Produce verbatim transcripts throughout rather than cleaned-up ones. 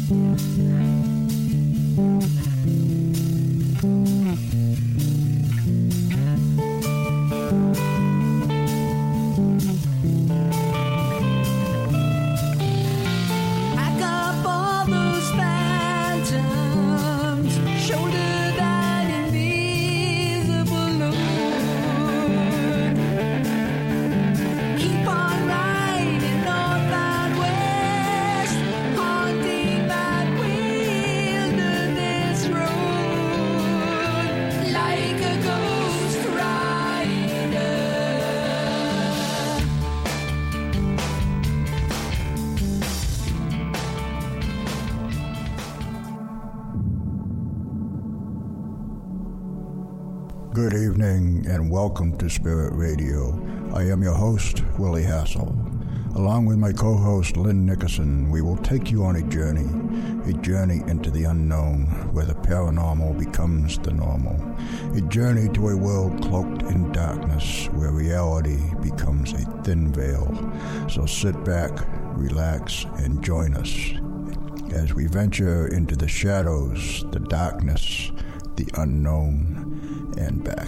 Good evening and welcome to Spirit Radio. I am your host, Willie Hassel. Along with my co-host, Lynn Nickerson, we will take you on a journey, a journey into the unknown where the paranormal becomes the normal, a journey to a world cloaked in darkness where reality becomes a thin veil. So sit back, relax, and join us as we venture into the shadows, the darkness, the unknown, and back.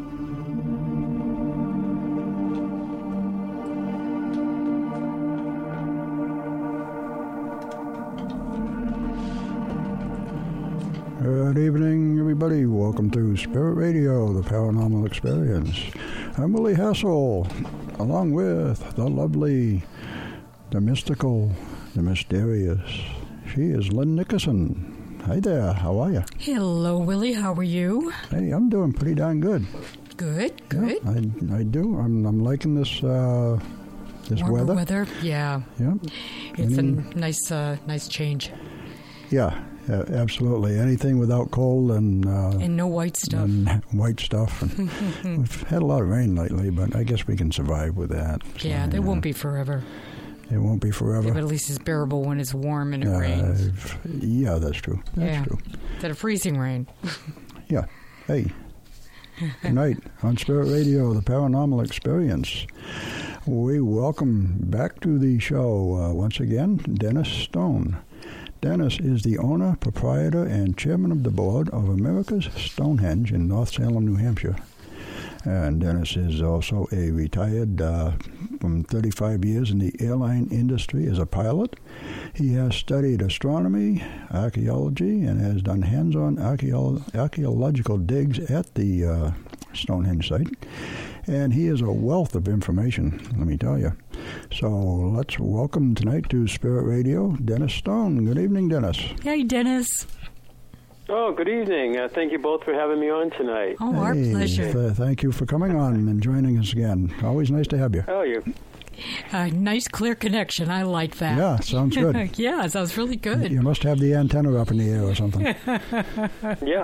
Good evening, everybody. Welcome to Spirit Radio, the Paranormal Experience. I'm Willie Hassel, along with the lovely, the mystical, the mysterious. She is Lynn Nickerson. Hi there, how are you? Hello, Willie, how are you? Hey, I'm doing pretty darn good. Good, good. Yeah, I, I do. I'm, I'm liking this uh, this Warmer weather. weather, yeah. Yeah. It's Any, a nice, uh, nice change. Yeah, uh, absolutely. Anything without cold and uh, and no white stuff. And white stuff. And we've had a lot of rain lately, but I guess we can survive with that. So, yeah, they yeah. won't be forever. It won't be forever. Yeah, but at least it's bearable when it's warm and it uh, rains. Yeah, that's true. That's yeah. true. Instead of freezing rain. Yeah. Hey. Tonight on Spirit Radio, the Paranormal Experience, we welcome back to the show uh, once again Dennis Stone. Dennis is the owner, proprietor, and chairman of the board of America's Stonehenge in North Salem, New Hampshire. And Dennis is also a retired uh, from thirty-five years in the airline industry as a pilot. He has studied astronomy, archaeology, and has done hands-on archaeolo- archaeological digs at the uh, Stonehenge site. And he is a wealth of information, let me tell you. So let's welcome tonight to Spirit Radio, Dennis Stone. Good evening, Dennis. Hey, Dennis. Oh, good evening. Uh, thank you both for having me on tonight. Oh, hey, our pleasure. Th- thank you for coming on and joining us again. Always nice to have you. Oh, you. A nice, clear connection. I like that. Yeah, sounds good. Yeah, it sounds really good. You must have the antenna up in the air or something. Yeah.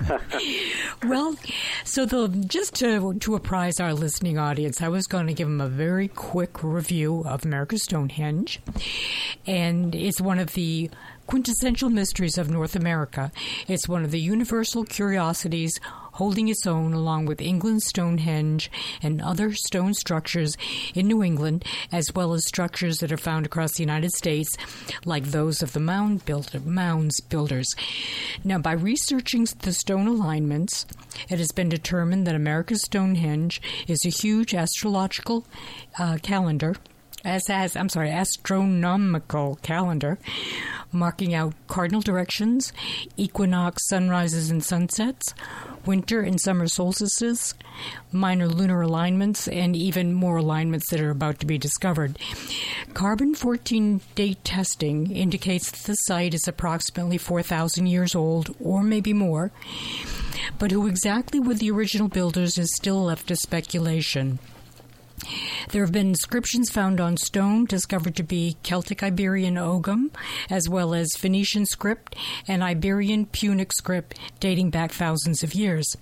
Well, so the, just to, to apprise our listening audience, I was going to give them a very quick review of America's Stonehenge. And it's one of the quintessential mysteries of North America. It's one of the universal curiosities holding its own along with England's Stonehenge and other stone structures in New England, as well as structures that are found across the United States, like those of the mound builder, mounds builders. Now, by researching the stone alignments, it has been determined that America's Stonehenge is a huge astrological uh, calendar, as as I'm sorry, astronomical calendar, marking out cardinal directions, equinox sunrises and sunsets, winter and summer solstices, minor lunar alignments, and even more alignments that are about to be discovered. Carbon fourteen date testing indicates that the site is approximately four thousand years old, or maybe more, but who exactly were the original builders is still left to speculation. There have been inscriptions found on stone discovered to be Celtic Iberian Ogham, as well as Phoenician script and Iberian Punic script dating back thousands of years.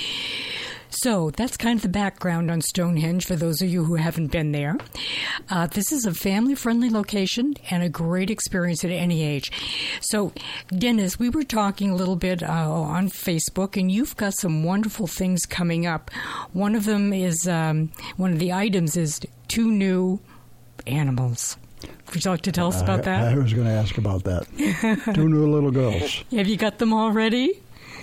So that's kind of the background on Stonehenge for those of you who haven't been there. Uh, this is a family-friendly location and a great experience at any age. So, Dennis, we were talking a little bit uh, on Facebook, and you've got some wonderful things coming up. One of them is, um, one of the items is two new animals. Would you like to tell us about I, that? I was going to ask about that. Two new little girls. Have you got them all ready?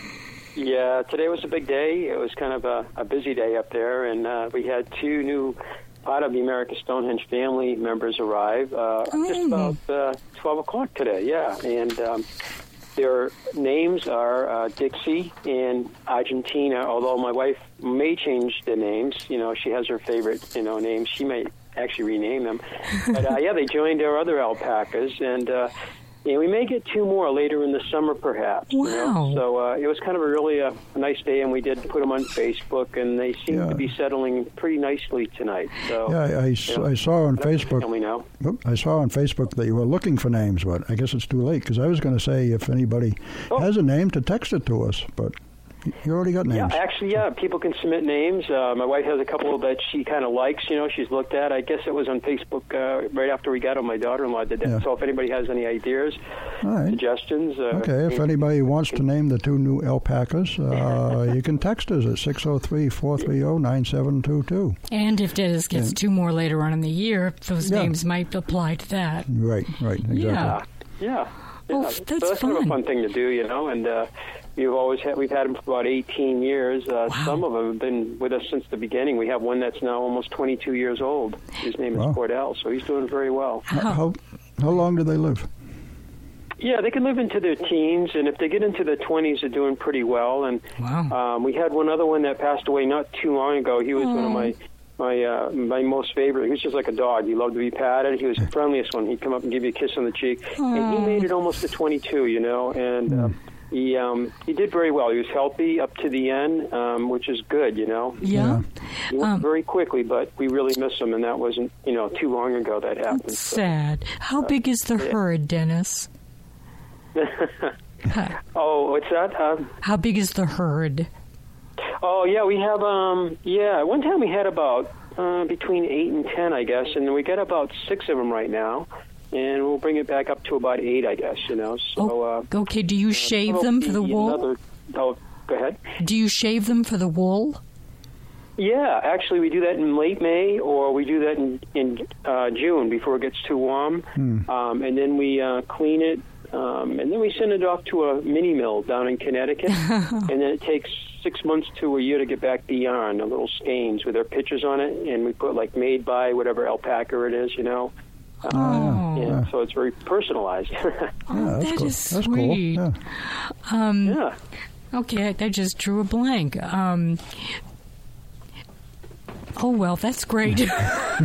Yeah, today was a big day. It was kind of a, a busy day up there, and uh, we had two new part of the America Stonehenge family members arrive uh, oh. just about uh, twelve o'clock today, yeah. And um, their names are uh, Dixie and Argentina, although my wife may change the names. You know, she has her favorite, you know, names. She may actually rename them. But, uh, yeah, they joined our other alpacas, and... Uh, And we may get two more later in the summer, perhaps. Wow. You know? So uh, it was kind of a really a nice day, and we did put them on Facebook, and they seem yeah. to be settling pretty nicely tonight. So yeah, I, I, you know, I saw on Facebook. Now. I saw on Facebook that you were looking for names, but I guess it's too late because I was going to say if anybody oh. has a name to text it to us, but you already got names. Yeah, actually, yeah, people can submit names. Uh, my wife has a couple that she kind of likes, you know, she's looked at. I guess it was on Facebook uh, right after we got them. My daughter-in-law did that. Yeah. So if anybody has any ideas, All right. suggestions. Uh, okay, if anybody wants to name the two new alpacas, uh, you can text us at six oh three, four three zero, nine seven two two. And if Dennis gets yeah. two more later on in the year, those yeah. names might apply to that. Right, right, exactly. Yeah, yeah. Oh, yeah. that's, so that's fun. kind of a fun thing to do, you know, and... Uh, You've always had, we've had them for about eighteen years. Uh, wow. Some of them have been with us since the beginning. We have one that's now almost twenty-two years old. His name wow. is Cordell, so he's doing very well. How, how, how long do they live? Yeah, they can live into their teens, and if they get into the twenties, they're doing pretty well. And wow. um, we had one other one that passed away not too long ago. He was Aww. one of my my uh, my most favorite. He was just like a dog. He loved to be patted. He was the friendliest one. He'd come up and give you a kiss on the cheek. Aww. And he made it almost to twenty-two, you know, and... Mm. Uh, He um, he did very well. He was healthy up to the end, um, which is good, you know. Yeah. He went um, very quickly, but we really miss him, and that wasn't, you know, too long ago that happened. That's so. sad. How uh, big is the yeah. herd, Dennis? Oh, what's that? Um, How big is the herd? Oh, yeah, we have, um, yeah, one time we had about uh, between eight and ten, I guess, and we got about six of them right now. And we'll bring it back up to about eight, I guess, you know. So, oh, uh, okay, do you shave uh, them for the wool? Another, oh, go ahead. Do you shave them for the wool? Yeah, actually, we do that in late May, or we do that in, in uh, June before it gets too warm. Hmm. Um, and then we uh, clean it, um, and then we send it off to a mini mill down in Connecticut. And then it takes six months to a year to get back the yarn, the little skeins with their pictures on it. And we put, like, made by whatever alpaca it is, you know. Oh. Um, yeah, yeah. So it's very personalized. Oh, yeah, that's that cool. is That's sweet. Cool. Yeah. Um, yeah. Okay, I just drew a blank. Um, oh, well, that's great. Okay.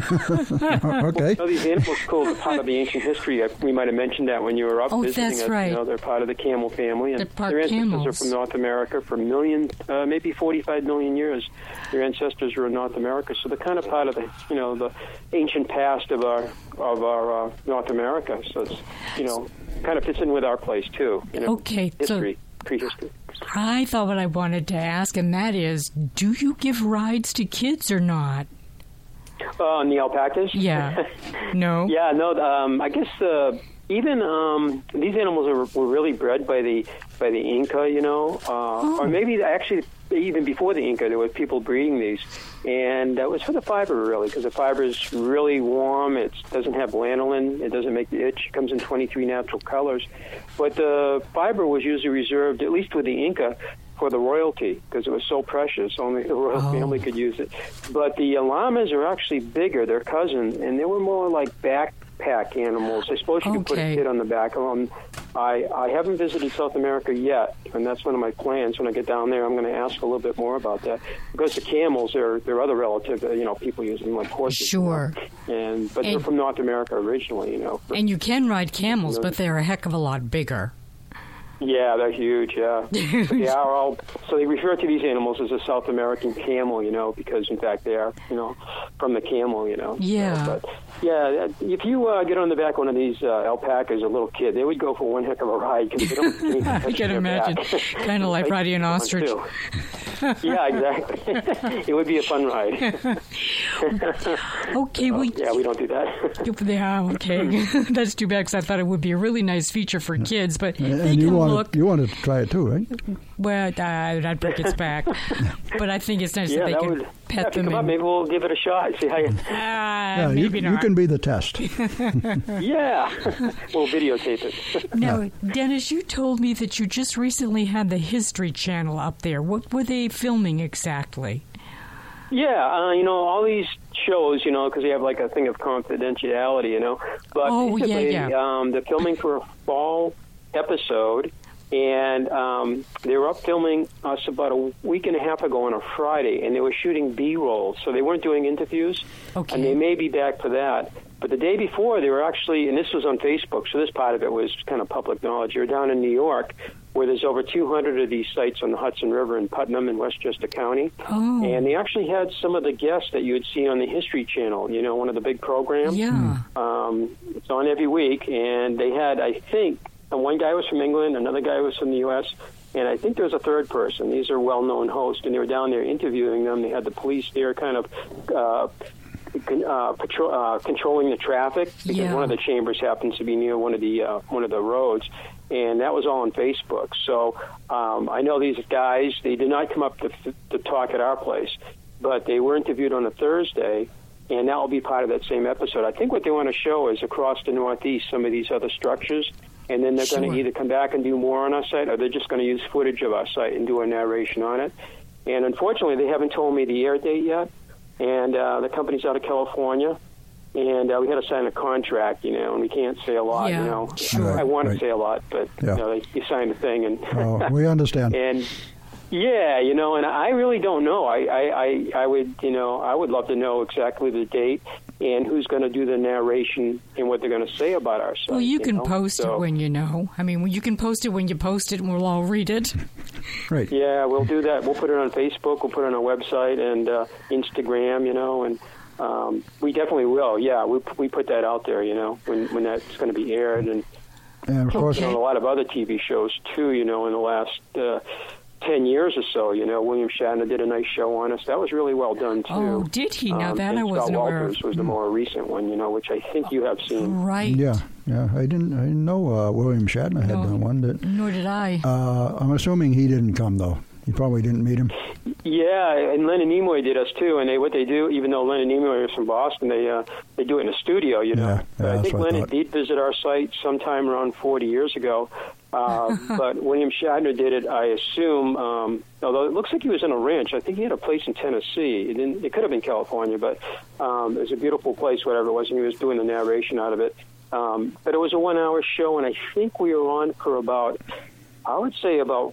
So these animals cool are part of the ancient history. We might have mentioned that when you were up oh, visiting that's us. right. You know, they're part of the camel family. And they're part their ancestors camels. are from North America for million, uh, maybe forty-five million years. Their ancestors were in North America, so they're kind of part of the, you know, the ancient past of our of our uh, North America. So it's, you know, kind of fits in with our place too. You know, okay, history, so prehistory. I thought what I wanted to ask, and that is, do you give rides to kids or not? Uh, on the alpacas? Yeah. No? Yeah, no, um, I guess uh, even um, these animals are, were really bred by the by the Inca, you know, uh, oh. or maybe actually even before the Inca, there were people breeding these. And that was for the fiber, really, because the fiber is really warm. It doesn't have lanolin. It doesn't make the itch. It comes in twenty-three natural colors. But the fiber was usually reserved, at least with the Inca, for the royalty, because it was so precious. Only the royal oh. family could use it. But the llamas are actually bigger. They're cousins, and they were more like backpack animals. I suppose you okay. could put a kid on the back of them. I, I haven't visited South America yet, and that's one of my plans. When I get down there, I'm going to ask a little bit more about that. Because the camels, they're, they're other relative, you know, people use them like horses. Sure. You know? and But and, they're from North America originally, you know. And you can ride camels, but they're a heck of a lot bigger. Yeah, they're huge, yeah. They are all, so they refer to these animals as a South American camel, you know, because, in fact, they are, you know, from the camel, you know. Yeah. So, but, yeah, if you uh, get on the back of one of these uh, alpacas, a little kid, they would go for one heck of a ride. Because they don't I can imagine. Kind of like riding an ostrich. Yeah, exactly. It would be a fun ride. Okay, well... Yeah, we don't do that. Yeah, okay. That's too bad, because I thought it would be a really nice feature for kids, but and they you can want wanted, look. You wanted to try it too, right? Well, uh, I'd break its back. But I think it's nice yeah, that they that can would, pet yeah, them. Come in. up, maybe we'll give it a shot. See how you. Uh, yeah, maybe you, not. you can be the test. Yeah, we'll videotape it. Now, Dennis, you told me that you just recently had the History Channel up there. What were they filming exactly? Yeah, uh, you know, all these shows, you know, because they have like a thing of confidentiality, you know. But oh, yeah, yeah. Um, they're filming for a fall episode, and um, they were up filming us about a week and a half ago on a Friday, and they were shooting B-roll, so they weren't doing interviews, okay. and they may be back for that. But the day before, they were actually, and this was on Facebook, so this part of it was kind of public knowledge. They were down in New York, where there's over two hundred of these sites on the Hudson River in Putnam in Westchester County. Oh. And they actually had some of the guests that you would see on the History Channel, you know, one of the big programs. Yeah. Um, it's on every week, and they had, I think, one guy was from England, another guy was from the U S, and I think there was a third person. These are well-known hosts, and they were down there interviewing them. They had the police there kind of uh, uh, patrol, uh, controlling the traffic, because yeah. one of the chambers happens to be near one of the uh, one of the roads. And that was all on Facebook. So um, I know these guys, they did not come up to, to talk at our place, but they were interviewed on a Thursday, and that will be part of that same episode. I think what they want to show is across the Northeast some of these other structures, and then they're sure. going to either come back and do more on our site, or they're just going to use footage of our site and do a narration on it. And unfortunately, they haven't told me the air date yet, and uh, the company's out of California. And uh, we had to sign a contract, you know, and we can't say a lot, yeah, you know. Sure. I want right. to say a lot, but, yeah. you know, they, you sign the thing. And oh, we understand. And, yeah, you know, and I really don't know. I, I, I, I would, you know, I would love to know exactly the date and who's going to do the narration and what they're going to say about our site. Well, you, you can know? post so, it when you know. I mean, you can post it when you post it, and we'll all read it. Right. Yeah, we'll do that. We'll put it on Facebook. We'll put it on our website and uh, Instagram, you know, and um, we definitely will. Yeah, we we put that out there, you know, when, when that's going to be aired. And, and of course, you know, a lot of other T V shows, too, you know, in the last uh, ten years or so, you know. William Shatner did a nice show on us. That was really well done, too. Oh, did he? Now um, that and I wasn't Scott aware Walters of. was the more recent one, you know, which I think you have seen. Right. yeah, yeah. I didn't, I didn't know uh, William Shatner had No, done one. That, nor did I. uh, I'm assuming he didn't come, though. You probably didn't meet him. Yeah, and Leonard Nimoy did us too. And they what they do, even though Leonard Nimoy is from Boston, they uh, they do it in a studio. You know, Yeah, yeah, but I that's think what I Leonard thought. did visit our site sometime around forty years ago. Uh, but William Shatner did it, I assume. Um, although it looks like he was in a ranch. I think he had a place in Tennessee. It, didn't, it could have been California, but um, it was a beautiful place, whatever it was, and he was doing the narration out of it. Um, but it was a one-hour show, and I think we were on for about. I would say about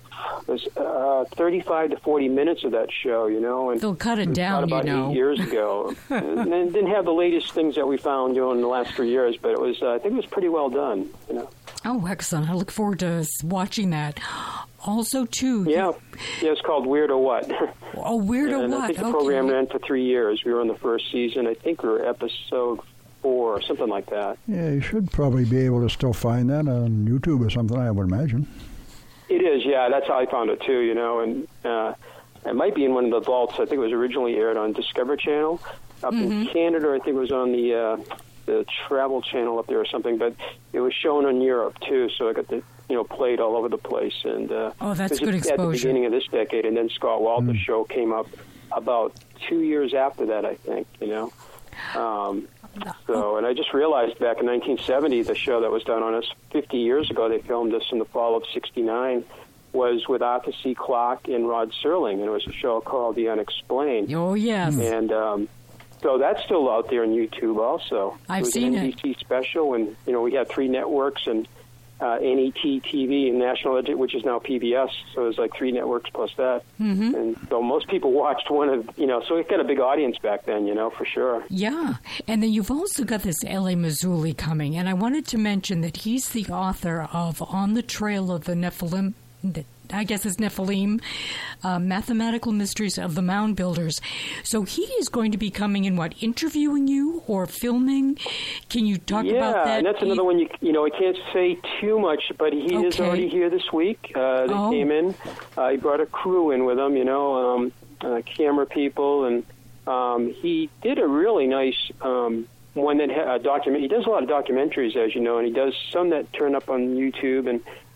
uh, thirty-five to forty minutes of that show, you know. And they'll cut it down, about you know. eight years ago. And it didn't have the latest things that we found, you know, in the last three years, but it was, uh, I think it was pretty well done, you know. Oh, excellent. I look forward to s- watching that. Also, too. Yeah, yeah, it's called Weird or What. Oh, Weird or and What? I think the okay. program ran for three years. We were on the first season. I think we were episode four or something like that. Yeah, you should probably be able to still find that on YouTube or something, I would imagine. It is, yeah. That's how I found it, too, you know. And uh, it might be in one of the vaults. I think it was originally aired on Discovery Channel. Up Mm-hmm. in Canada, I think it was on the uh, the Travel Channel up there or something. But it was shown in Europe, too, so I got the, you know, played all over the place. And uh, Oh, that's it was good at the exposure. beginning of this decade. And then Scott Walter's Mm. show came up about two years after that, I think, you know. Um, so, and I just realized back in nineteen seventy, the show that was done on us fifty years ago, they filmed us in the fall of sixty-nine, was with Arthur C. Clarke and Rod Serling, and it was a show called The Unexplained. Oh, yes. And um, so that's still out there on YouTube also. I've it was seen an it. N B C special, and, you know, we had three networks, and uh, N E T T V and National, Edu- which is now P B S, so it was like three networks plus that. Mm-hmm. And so most people watched one of, you know, so it got a big audience back then, you know, for sure. Yeah, and then you've also got this L A. Mazzulli coming, and I wanted to mention that he's the author of On the Trail of the Nephilim, I guess it's Nephilim, uh, Mathematical Mysteries of the Mound Builders. So he is going to be coming in, what, interviewing you or filming? Can you talk yeah, about that? Yeah, and that's another one, you you know, I can't say too much, but he is Okay. already here this week. Uh, they Oh. came in. Uh, he brought a crew in with him, you know, um, uh, camera people, and um, he did a really nice um, one that had a document. He does a lot of documentaries, as you know, and he does some that turn up on YouTube, and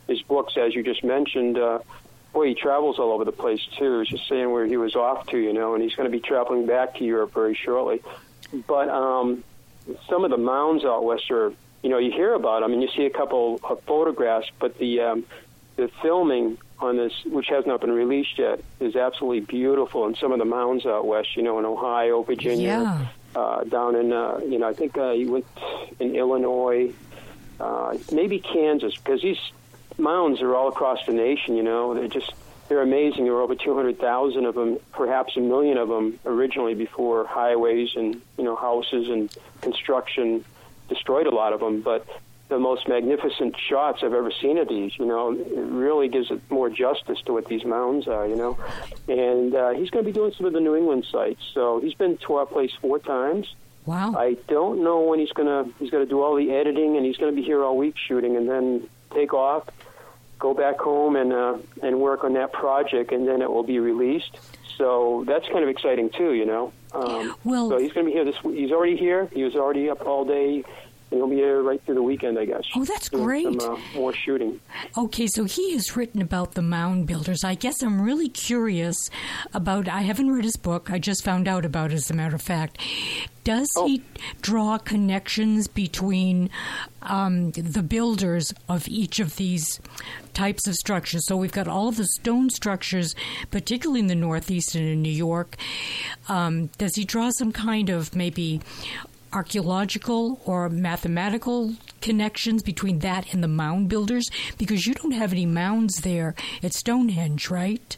his books, as you just mentioned. Uh, boy, he travels all over the place, too. He was just saying where he was off to, you know, and he's going to be traveling back to Europe very shortly. But um, some of the mounds out west are, you know, you hear about them, and you see a couple of photographs, but the um, the filming on this, which has not been released yet, is absolutely beautiful. And some of the mounds out west, you know, in Ohio, Virginia, yeah. uh, down in, uh, you know, I think uh, he went in Illinois, uh, maybe Kansas, because these mounds are all across the nation, you know. They're just, they're amazing. There were over two hundred thousand of them, perhaps a million of them originally before highways and, you know, houses and construction destroyed a lot of them. But the most magnificent shots I've ever seen of these, you know, it really gives it more justice to what these mounds are, you know. And uh, he's going to be doing some of the New England sites. So he's been to our place four times. Wow. I don't know when he's going to, he's going to do all the editing, and he's going to be here all week shooting and then take off, go back home and uh, and work on that project, and then it will be released. So that's kind of exciting, too, you know. Um, well, so he's going to be here this week. He's already here. He was already up all day. And he'll be here right through the weekend, I guess. Oh, that's great. Some uh, more shooting. Okay, so he has written about the mound builders. I guess I'm really curious about, I haven't read his book. I just found out about it, as a matter of fact. Does oh. he draw connections between um, the builders of each of these types of structures? So we've got all of the stone structures, particularly in the Northeast and in New York. Um, does he draw some kind of maybe archaeological or mathematical connections between that and the mound builders? Because you don't have any mounds there at Stonehenge, right?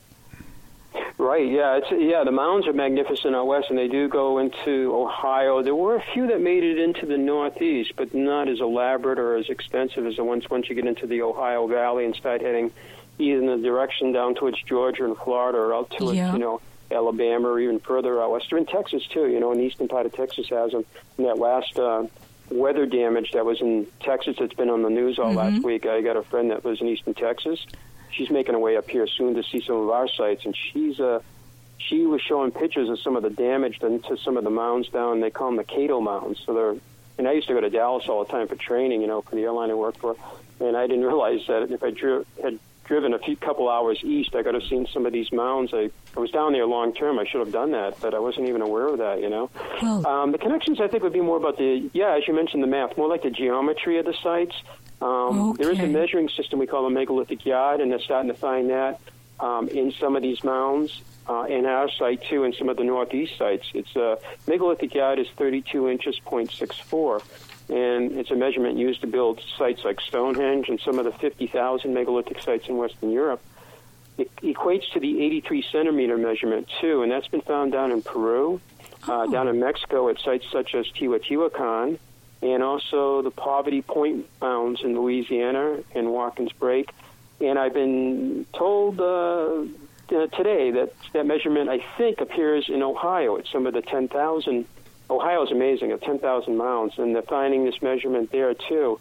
Right, yeah. It's, yeah, the mounds are magnificent out west, and they do go into Ohio. There were a few that made it into the Northeast, but not as elaborate or as expensive as the ones once you get into the Ohio Valley and start heading either in the direction down towards Georgia and Florida or out towards, yeah. you know, Alabama or even further out west. Or in Texas, too, you know, in the eastern part of Texas has them. And that last uh, weather damage that was in Texas that's been on the news all mm-hmm. last week, I got a friend that lives in eastern Texas. She's making her way up here soon to see some of our sites, and she's uh, she was showing pictures of some of the damage to some of the mounds down. They call them the Cato Mounds. So they're, and I used to go to Dallas all the time for training, you know, for the airline I worked for, and I didn't realize that if I drew, had driven a few couple hours east, I could have seen some of these mounds. I, I was down there long term. I should have done that, but I wasn't even aware of that, you know. Well, um, the connections, I think, would be more about the, yeah, as you mentioned, the math, more like the geometry of the sites. Um, okay. There is a measuring system we call a megalithic yard, and they're starting to find that um, in some of these mounds. Uh, in our site, too, in some of the northeast sites. It's a uh, megalithic yard is thirty-two inches, point six four. And it's a measurement used to build sites like Stonehenge and some of the fifty thousand megalithic sites in Western Europe. It equates to the eighty-three centimeter measurement, too, and that's been found down in Peru, uh, oh. down in Mexico at sites such as Teotihuacan, and also the Poverty Point Mounds in Louisiana and Watkins Brake. And I've been told uh, uh, today that that measurement, I think, appears in Ohio at some of the ten thousand. Ohio is amazing at ten thousand mounds, and they're finding this measurement there, too.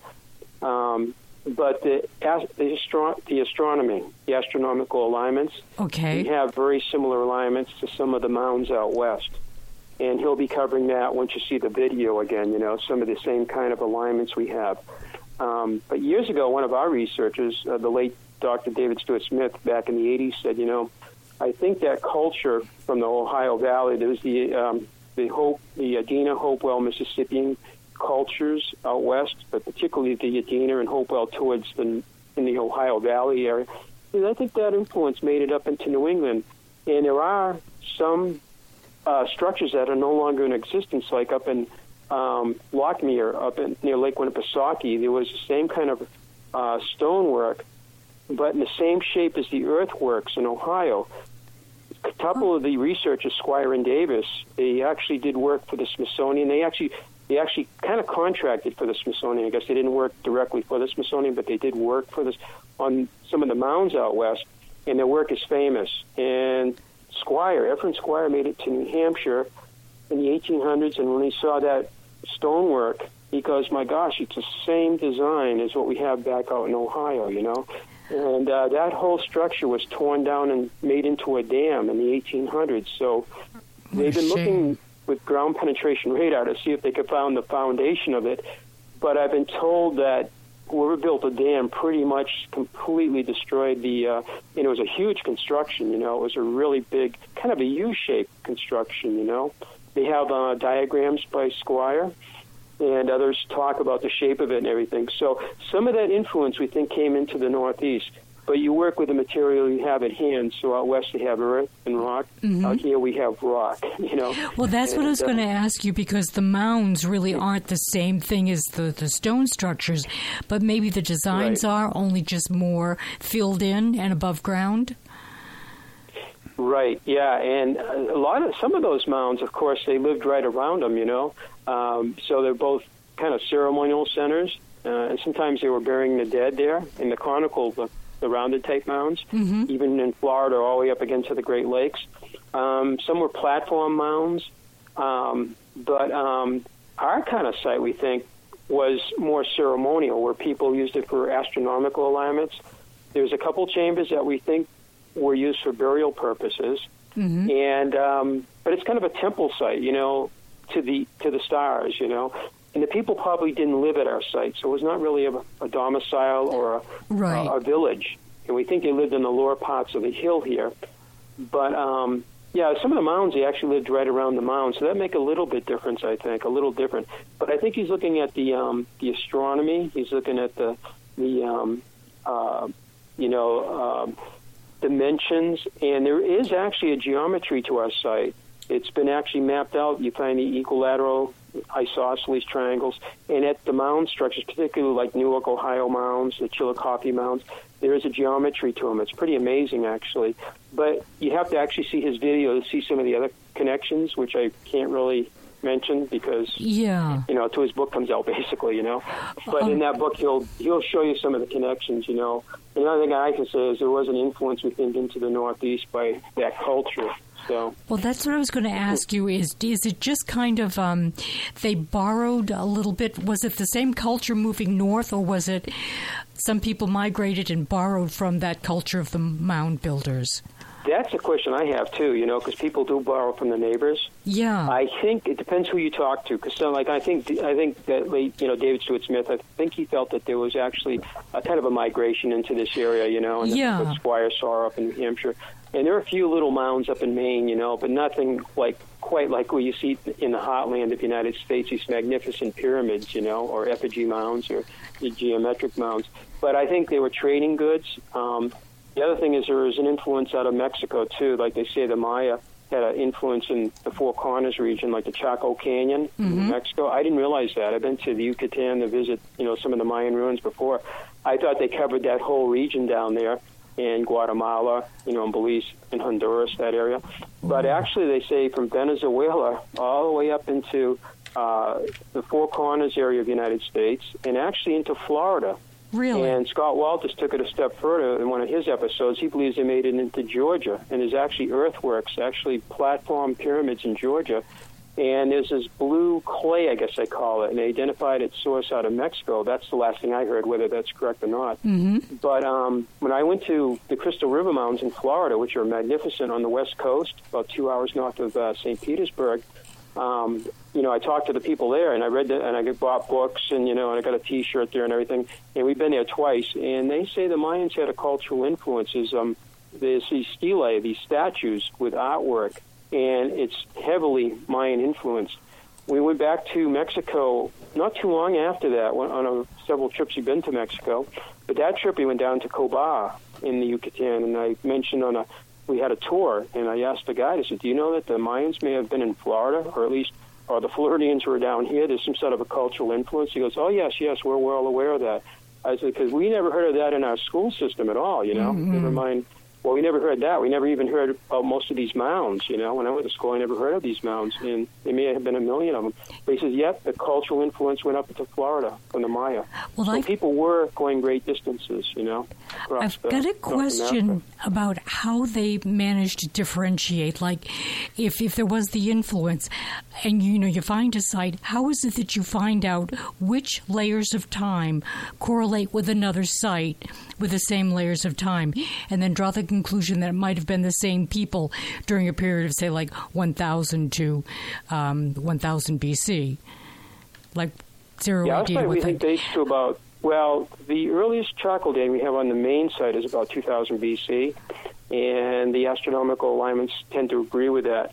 Um, but the, the, astro- the astronomy, the astronomical alignments, okay. we have very similar alignments to some of the mounds out west. And he'll be covering that once you see the video again, you know, some of the same kind of alignments we have. Um, but years ago, one of our researchers, uh, the late Doctor David Stewart Smith, back in the eighties, said, you know, I think that culture from the Ohio Valley, there was the... Um, the Hope, the Adena, Hopewell, Mississippian cultures out west, but particularly the Adena and Hopewell towards the in the Ohio Valley area. And I think that influence made it up into New England. And there are some uh, structures that are no longer in existence, like up in um, Lockmere, up in, near Lake Winnipesaukee. There was the same kind of uh, stonework, but in the same shape as the earthworks in Ohio. A couple of the researchers, Squire and Davis, they actually did work for the Smithsonian. They actually they actually kind of contracted for the Smithsonian. I guess they didn't work directly for the Smithsonian, but they did work for this on some of the mounds out west, and their work is famous. And Squire, Ephraim Squire, made it to New Hampshire in the eighteen hundreds, and when he saw that stonework, he goes, my gosh, it's the same design as what we have back out in Ohio, you know? And uh, that whole structure was torn down and made into a dam in the eighteen hundreds. So they've been looking with ground penetration radar to see if they could find the foundation of it. But I've been told that whoever built the dam pretty much completely destroyed the, uh, and it was a huge construction, you know. It was a really big, kind of a U-shaped construction, you know. They have uh, diagrams by Squire, and others talk about the shape of it and everything. So some of that influence, we think, came into the Northeast. But you work with the material you have at hand. So out west we have earth and rock. Mm-hmm. Out here we have rock, you know. Well, that's and, what I was uh, going to ask you, because the mounds really aren't the same thing as the, the stone structures, but maybe the designs right. are only just more filled in and above ground. Right, yeah, and a lot of, some of those mounds, of course, they lived right around them, you know. Um, so they're both kind of ceremonial centers, uh, and sometimes they were burying the dead there. In the Chronicle, the the rounded type mounds, mm-hmm. even in Florida, all the way up against the Great Lakes. Um, some were platform mounds, um, but um, our kind of site, we think, was more ceremonial, where people used it for astronomical alignments. There's a couple chambers that we think were used for burial purposes, mm-hmm. and um, but it's kind of a temple site, you know, to the to the stars, you know. And the people probably didn't live at our site, so it was not really a, a domicile or a, right. a, a village. And we think they lived in the lower parts of the hill here. But, um, yeah, some of the mounds, they actually lived right around the mound, so that make a little bit difference, I think, a little different. But I think he's looking at the um, the astronomy. He's looking at the, the um, uh, you know, um, dimensions. And there is actually a geometry to our site. It's been actually mapped out. You find the equilateral isosceles triangles, and at the mound structures, particularly like Newark, Ohio mounds, the Chillicothe mounds, there is a geometry to them. It's pretty amazing, actually. But you have to actually see his video to see some of the other connections, which I can't really mention because, yeah, you know, till his book comes out, basically, you know. But um, in that book, he'll he'll show you some of the connections, you know. And the other thing I can say is there was an influence, we think, into the Northeast by that culture. So. Well, that's what I was going to ask you. Is is it just kind of um, they borrowed a little bit? Was it the same culture moving north, or was it some people migrated and borrowed from that culture of the mound builders? That's a question I have too. You know, because people do borrow from the neighbors. Yeah. I think it depends who you talk to. Because, so, like, I think I think that late, you know, David Stewart Smith, I think he felt that there was actually a kind of a migration into this area. You know, and yeah. that's what Squire saw up in New Hampshire. And there are a few little mounds up in Maine, you know, but nothing like quite like what you see in the heartland of the United States, these magnificent pyramids, you know, or effigy mounds or the geometric mounds. But I think they were trading goods. Um, the other thing is there was an influence out of Mexico, too. Like they say the Maya had an influence in the Four Corners region, like the Chaco Canyon mm-hmm. in Mexico. I didn't realize that. I've been to the Yucatan to visit, you know, some of the Mayan ruins before. I thought they covered that whole region down there. In Guatemala, you know, in Belize, in Honduras, that area. But actually, they say from Venezuela all the way up into uh, the Four Corners area of the United States, and actually into Florida. Really? And Scott Walters took it a step further in one of his episodes. He believes they made it into Georgia, and there's actually earthworks, actually platform pyramids in Georgia. And there's this blue clay, I guess they call it, and they identified its source out of Mexico. That's the last thing I heard, whether that's correct or not. Mm-hmm. But um, when I went to the Crystal River Mountains in Florida, which are magnificent on the west coast, about two hours north of uh, Saint Petersburg, um, you know, I talked to the people there, and I read the, and I bought books, and you know, and I got a T-shirt there and everything. And we've been there twice, and they say the Mayans had a cultural influences. Um, there's these stelae, these statues with artwork. And it's heavily Mayan influenced. We went back to Mexico not too long after that, on a, several trips we've been to Mexico. But that trip we went down to Coba in the Yucatan, and I mentioned on a, we had a tour, and I asked the guide, I said, do you know that the Mayans may have been in Florida, or at least, or the Floridians were down here? There's some sort of a cultural influence. He goes, oh, yes, yes, we're well aware of that. I said, because we never heard of that in our school system at all, you know, mm-hmm. never mind. Well, we never heard that. We never even heard about most of these mounds, you know. When I went to school, I never heard of these mounds, and there may have been a million of them. But he says, yep, the cultural influence went up into Florida from the Maya. Well, so I, people were going great distances, you know. I've got a question about how they managed to differentiate. Like, if, if there was the influence, and, you know, you find a site, how is it that you find out which layers of time correlate with another site with the same layers of time, and then draw the conclusion that it might have been the same people during a period of, say, like one thousand to um, one thousand B C? Like, zero yeah, idea what what we think dates to about Well, the earliest charcoal dating we have on the main site is about two thousand B C, and the astronomical alignments tend to agree with that.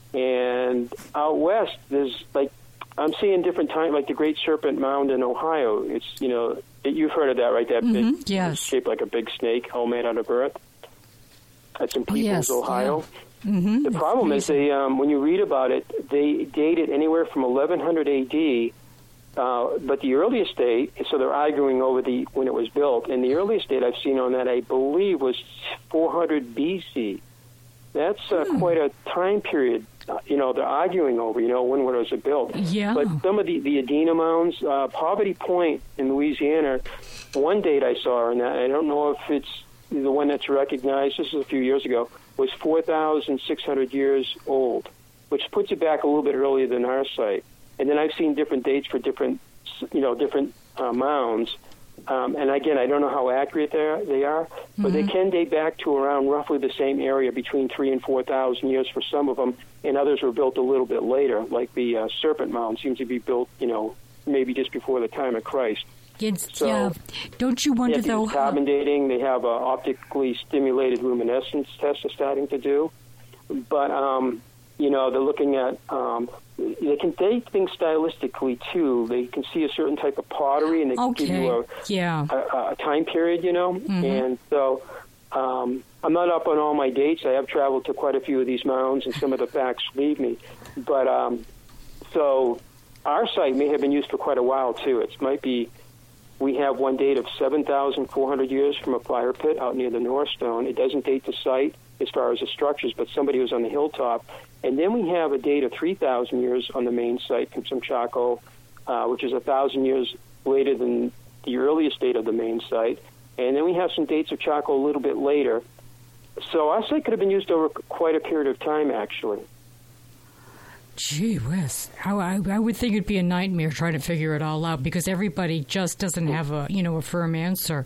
And out west, there's like, I'm seeing different time, like the Great Serpent Mound in Ohio. It's, you know, it, you've heard of that, right? That mm-hmm. big, yes. it's shaped like a big snake, all made out of earth. That's in Peoples, oh, yes. Ohio. Yeah. Mm-hmm. The problem is, they um, when you read about it, they date it anywhere from eleven hundred A D, uh, but the earliest date, so they're arguing over the when it was built, and the earliest date I've seen on that, I believe, was four hundred B C. That's uh, hmm. quite a time period. Uh, you know, they're arguing over, you know, when was it built. Yeah. But some of the, the Adena mounds, uh, Poverty Point in Louisiana, one date I saw on that, I don't know if it's the one that's recognized, this is a few years ago, was four thousand six hundred years old, which puts it back a little bit earlier than our site. And then I've seen different dates for different, you know, different uh, mounds. Um, and again, I don't know how accurate they are, they are but mm-hmm. they can date back to around roughly the same area, between three and four thousand years for some of them, and others were built a little bit later, like the uh, Serpent Mound seems to be built, you know, maybe just before the time of Christ. It's, so, yeah. Don't you wonder, yeah, though? Carbon dating, they have uh, optically stimulated luminescence tests are starting to do. But, um, you know, they're looking at, um, they can date things stylistically, too. They can see a certain type of pottery, and they can okay. give you a, yeah. a, a time period, you know. Mm-hmm. And so um, I'm not up on all my dates. I have traveled to quite a few of these mounds, and some of the facts leave me. But um, so our site may have been used for quite a while, too. It might be... We have one date of seven thousand four hundred years from a fire pit out near the North Stone. It doesn't date the site as far as the structures, but somebody was on the hilltop. And then we have a date of three thousand years on the main site from some charcoal, uh, which is one thousand years later than the earliest date of the main site. And then we have some dates of charcoal a little bit later. So our site could have been used over quite a period of time, actually. Gee whiz. I, I, I would think it'd be a nightmare trying to figure it all out, because everybody just doesn't have a, you know, a firm answer.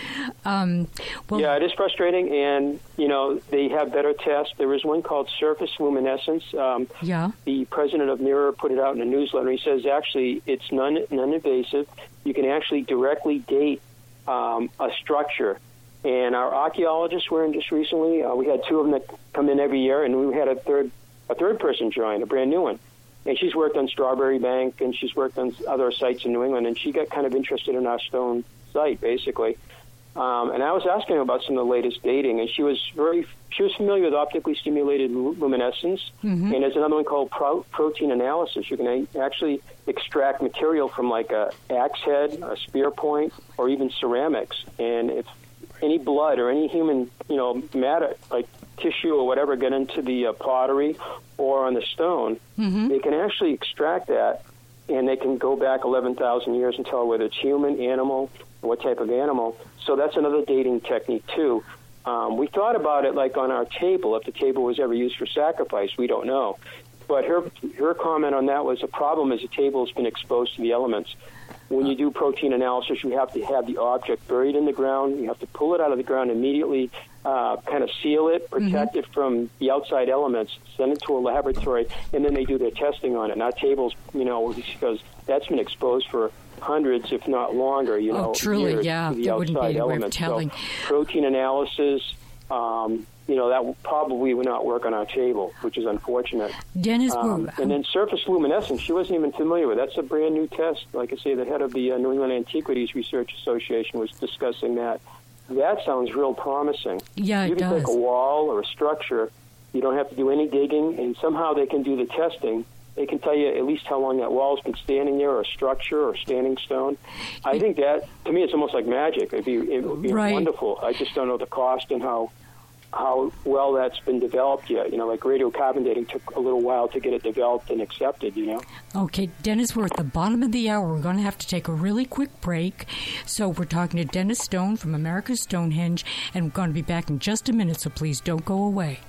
Um, well, yeah, it is frustrating, and, you know, they have better tests. There is one called surface luminescence. Um, yeah. The president of NIRA put it out in a newsletter. He says, actually, it's non, non-invasive. You can actually directly date um, a structure. And our archaeologists were in just recently. Uh, we had two of them that come in every year, and we had a third a third person join, a brand new one. And she's worked on Strawberry Bank, and she's worked on other sites in New England, and she got kind of interested in our stone site, basically. Um, and I was asking her about some of the latest dating, and she was very she was familiar with optically stimulated luminescence. Mm-hmm. And there's another one called pro- protein analysis. You can actually extract material from like a axe head, a spear point, or even ceramics. And if any blood or any human, you know, matter, like tissue or whatever, get into the uh, pottery or on the stone, mm-hmm. they can actually extract that, and they can go back eleven thousand years and tell whether it's human, animal, what type of animal. So that's another dating technique, too. Um, we thought about it like on our table, if the table was ever used for sacrifice. We don't know. But her her comment on that was the problem is the table has been exposed to the elements. When you do protein analysis, you have to have the object buried in the ground. You have to pull it out of the ground immediately, uh, kind of seal it, protect mm-hmm. it from the outside elements, send it to a laboratory, and then they do their testing on it. Not tables, you know, because that's been exposed for hundreds, if not longer, you know, oh, truly, years yeah. to the there outside wouldn't be any elements. way of telling. So protein analysis, um, you know, that probably would not work on our table, which is unfortunate. Dennis, um, and then surface luminescence, she wasn't even familiar with. That's a brand new test. Like I say, the head of the uh, New England Antiquities Research Association was discussing that. That sounds real promising. Yeah, it you can does. take a wall or a structure. You don't have to do any digging, and somehow they can do the testing. They can tell you at least how long that wall's been standing there, or a structure, or standing stone. I think that, to me, it's almost like magic. It'd be, it would be right. wonderful. I just don't know the cost and how how well that's been developed yet. You know, like radiocarbon dating took a little while to get it developed and accepted, you know. Okay, Dennis, we're at the bottom of the hour. We're going to have to take a really quick break. So we're talking to Dennis Stone from America's Stonehenge, and we're going to be back in just a minute, so please don't go away.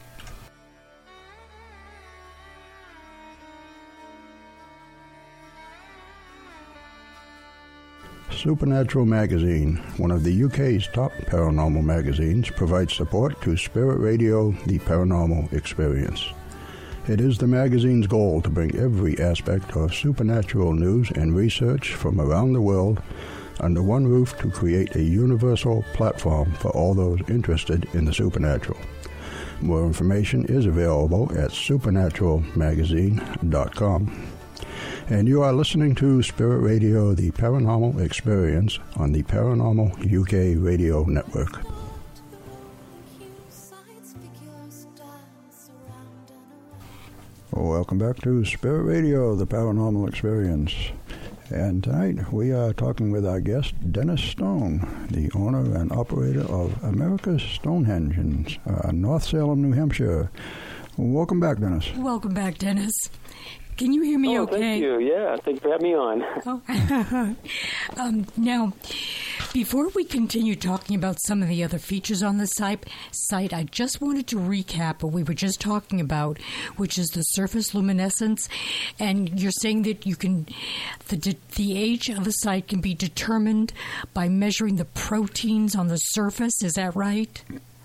Supernatural Magazine, one of the U K's top paranormal magazines, provides support to Spirit Radio, the paranormal experience. It is the magazine's goal to bring every aspect of supernatural news and research from around the world under one roof to create a universal platform for all those interested in the supernatural. More information is available at supernatural magazine dot com. And you are listening to Spirit Radio, the Paranormal Experience, on the Paranormal U K Radio Network. Welcome back to Spirit Radio, the Paranormal Experience. And tonight we are talking with our guest, Dennis Stone, the owner and operator of America's Stonehenge in uh, North Salem, New Hampshire. Welcome back, Dennis. Welcome back, Dennis. Can you hear me oh, okay? Thank you. Yeah, thanks for having me on. Oh. um, now, before we continue talking about some of the other features on the site, site, I just wanted to recap what we were just talking about, which is the surface luminescence. And you're saying that you can, the the age of a site can be determined by measuring the proteins on the surface. Is that right?